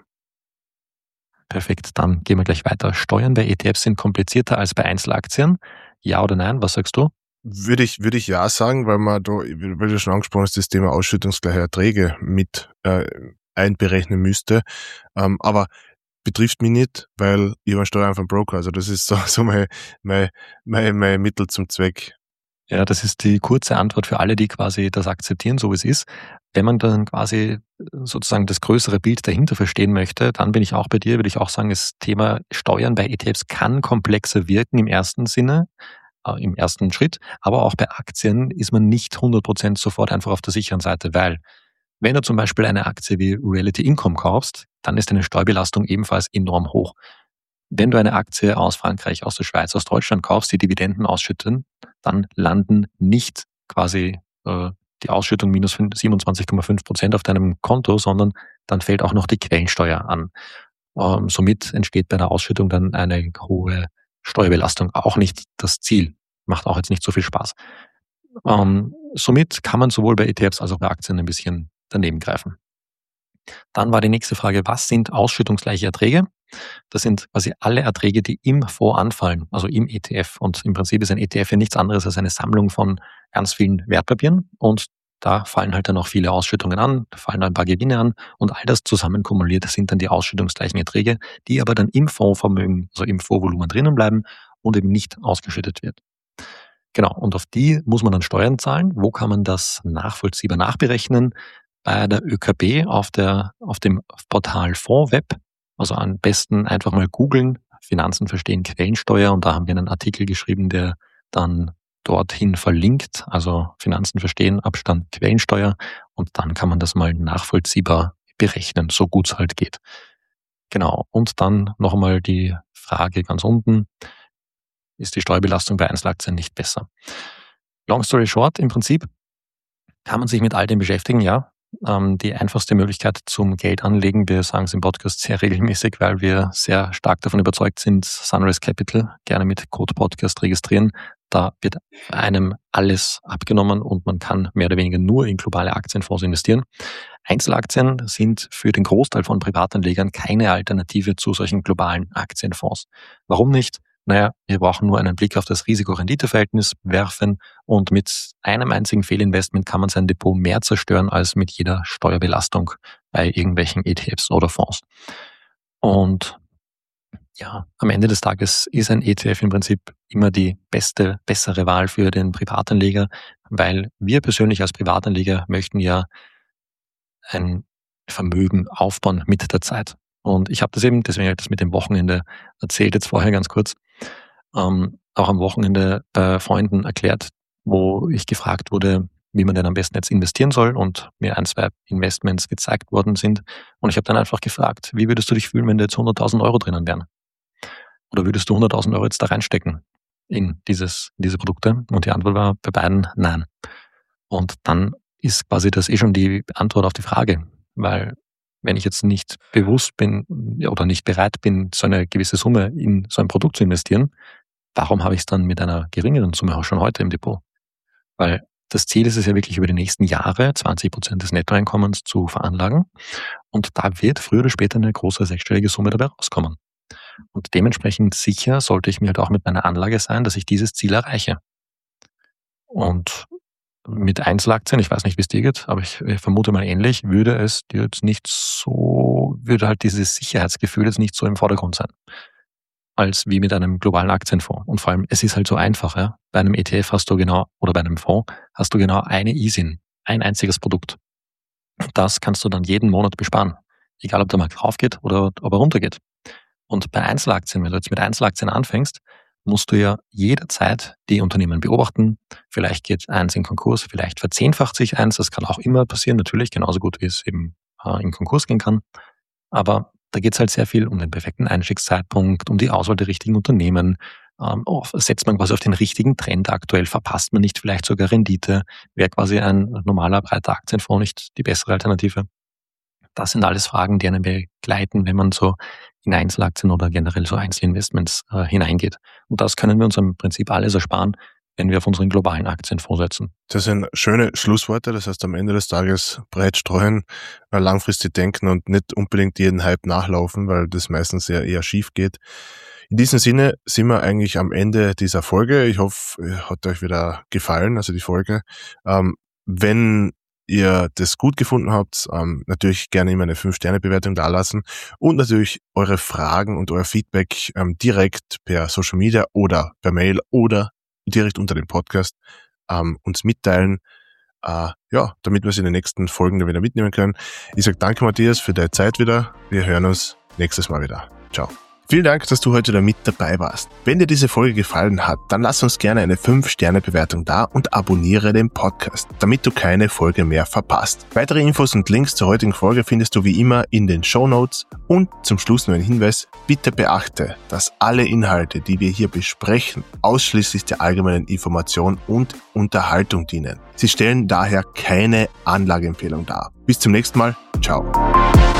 Perfekt, dann gehen wir gleich weiter. Steuern bei E T Fs sind komplizierter als bei Einzelaktien. Ja oder nein? Was sagst du? Würde ich, würde ich ja sagen, weil man da, wie du schon angesprochen hast, das Thema ausschüttungsgleiche Erträge mit äh, einberechnen müsste. Ähm, aber betrifft mich nicht, weil ich war Steuern vom Broker. Also das ist so, so mein, mein, mein, mein Mittel zum Zweck. Ja, das ist die kurze Antwort für alle, die quasi das akzeptieren, so wie es ist. Wenn man dann quasi sozusagen das größere Bild dahinter verstehen möchte, dann bin ich auch bei dir, würde ich auch sagen, das Thema Steuern bei E T Fs kann komplexer wirken im ersten Sinne, äh, im ersten Schritt, aber auch bei Aktien ist man nicht hundert Prozent sofort einfach auf der sicheren Seite, weil wenn du zum Beispiel eine Aktie wie Realty Income kaufst, dann ist deine Steuerbelastung ebenfalls enorm hoch. Wenn du eine Aktie aus Frankreich, aus der Schweiz, aus Deutschland kaufst, die Dividenden ausschütten, dann landen nicht quasi äh, die Ausschüttung minus siebenundzwanzig Komma fünf Prozent auf deinem Konto, sondern dann fällt auch noch die Quellensteuer an. Ähm, somit entsteht bei der Ausschüttung dann eine hohe Steuerbelastung. Auch nicht das Ziel. Macht auch jetzt nicht so viel Spaß. Ähm, somit kann man sowohl bei E T Fs als auch bei Aktien ein bisschen daneben greifen. Dann war die nächste Frage, was sind ausschüttungsgleiche Erträge? Das sind quasi alle Erträge, die im Fonds anfallen, also im E T F. Und im Prinzip ist ein E T F ja nichts anderes als eine Sammlung von ganz vielen Wertpapieren. Und da fallen halt dann auch viele Ausschüttungen an, da fallen ein paar Gewinne an und all das zusammen kumuliert sind dann die ausschüttungsgleichen Erträge, die aber dann im Fondsvermögen, also im Fondsvolumen drinnen bleiben und eben nicht ausgeschüttet wird. Genau, und auf die muss man dann Steuern zahlen. Wo kann man das nachvollziehbar nachberechnen? Bei der Ö K B auf, der, auf dem Portal Fondsweb. Also am besten einfach mal googeln, Finanzen verstehen Quellensteuer, und da haben wir einen Artikel geschrieben, der dann dorthin verlinkt, also Finanzen verstehen, Abstand Quellensteuer, und dann kann man das mal nachvollziehbar berechnen, so gut es halt geht. Genau. Und dann noch einmal die Frage ganz unten. Ist die Steuerbelastung bei Einzelaktien nicht besser? Long story short, im Prinzip kann man sich mit all dem beschäftigen, ja. Ähm, die einfachste Möglichkeit zum Geldanlegen, wir sagen es im Podcast sehr regelmäßig, weil wir sehr stark davon überzeugt sind, Sunrise Capital, gerne mit Code Podcast registrieren. Da wird einem alles abgenommen und man kann mehr oder weniger nur in globale Aktienfonds investieren. Einzelaktien sind für den Großteil von Privatanlegern keine Alternative zu solchen globalen Aktienfonds. Warum nicht? Naja, wir brauchen nur einen Blick auf das Risiko-Rendite-Verhältnis werfen und mit einem einzigen Fehlinvestment kann man sein Depot mehr zerstören als mit jeder Steuerbelastung bei irgendwelchen E T Fs oder Fonds. Und ja, am Ende des Tages ist ein E T F im Prinzip immer die beste, bessere Wahl für den Privatanleger, weil wir persönlich als Privatanleger möchten ja ein Vermögen aufbauen mit der Zeit. Und ich habe das eben, deswegen habe ich das mit dem Wochenende erzählt, jetzt vorher ganz kurz, ähm, auch am Wochenende bei Freunden erklärt, wo ich gefragt wurde, wie man denn am besten jetzt investieren soll und mir ein, zwei Investments gezeigt worden sind. Und ich habe dann einfach gefragt, wie würdest du dich fühlen, wenn da jetzt hunderttausend Euro drinnen wären? Oder würdest du hunderttausend Euro jetzt da reinstecken in dieses, in diese Produkte? Und die Antwort war bei beiden nein. Und dann ist quasi das eh schon die Antwort auf die Frage, weil wenn ich jetzt nicht bewusst bin oder nicht bereit bin, so eine gewisse Summe in so ein Produkt zu investieren, warum habe ich es dann mit einer geringeren Summe auch schon heute im Depot? Weil das Ziel ist es ja wirklich über die nächsten Jahre zwanzig Prozent des Nettoeinkommens zu veranlagen und da wird früher oder später eine große sechsstellige Summe dabei rauskommen. Und dementsprechend sicher sollte ich mir halt auch mit meiner Anlage sein, dass ich dieses Ziel erreiche. Und mit Einzelaktien, ich weiß nicht, wie es dir geht, aber ich vermute mal ähnlich, würde es dir jetzt nicht so, würde halt dieses Sicherheitsgefühl jetzt nicht so im Vordergrund sein, als wie mit einem globalen Aktienfonds. Und vor allem, es ist halt so einfach, ja. Bei einem E T F hast du genau, oder bei einem Fonds hast du genau eine I S I N, ein einziges Produkt. Das kannst du dann jeden Monat besparen. Egal, ob der Markt raufgeht oder ob er runtergeht. Und bei Einzelaktien, wenn du jetzt mit Einzelaktien anfängst, musst du ja jederzeit die Unternehmen beobachten. Vielleicht geht eins in Konkurs, vielleicht verzehnfacht sich eins. Das kann auch immer passieren, natürlich, genauso gut wie es eben äh, in Konkurs gehen kann. Aber da geht es halt sehr viel um den perfekten Einstiegszeitpunkt, um die Auswahl der richtigen Unternehmen. Ähm, oh, setzt man quasi auf den richtigen Trend aktuell, verpasst man nicht vielleicht sogar Rendite? Wäre quasi ein normaler, breiter Aktienfonds nicht die bessere Alternative? Das sind alles Fragen, die einen begleiten, wenn man so in Einzelaktien oder generell so Einzelinvestments äh, hineingeht. Und das können wir uns im Prinzip alles ersparen, wenn wir auf unseren globalen Aktienfonds setzen. Das sind schöne Schlussworte. Das heißt, am Ende des Tages breit streuen, langfristig denken und nicht unbedingt jeden Hype nachlaufen, weil das meistens ja eher schief geht. In diesem Sinne sind wir eigentlich am Ende dieser Folge. Ich hoffe, hat euch wieder gefallen, also die Folge. Ähm, wenn ihr das gut gefunden habt, ähm, natürlich gerne immer eine fünf Sterne Bewertung dalassen und natürlich eure Fragen und euer Feedback ähm, direkt per Social Media oder per Mail oder direkt unter dem Podcast ähm, uns mitteilen, äh, ja, damit wir es in den nächsten Folgen dann wieder mitnehmen können. Ich sage danke, Matthias, für deine Zeit wieder. Wir hören uns nächstes Mal wieder. Ciao. Vielen Dank, dass du heute wieder mit dabei warst. Wenn dir diese Folge gefallen hat, dann lass uns gerne eine fünf Sterne Bewertung da und abonniere den Podcast, damit du keine Folge mehr verpasst. Weitere Infos und Links zur heutigen Folge findest du wie immer in den Shownotes. Und zum Schluss nur ein Hinweis, bitte beachte, dass alle Inhalte, die wir hier besprechen, ausschließlich der allgemeinen Information und Unterhaltung dienen. Sie stellen daher keine Anlageempfehlung dar. Bis zum nächsten Mal. Ciao.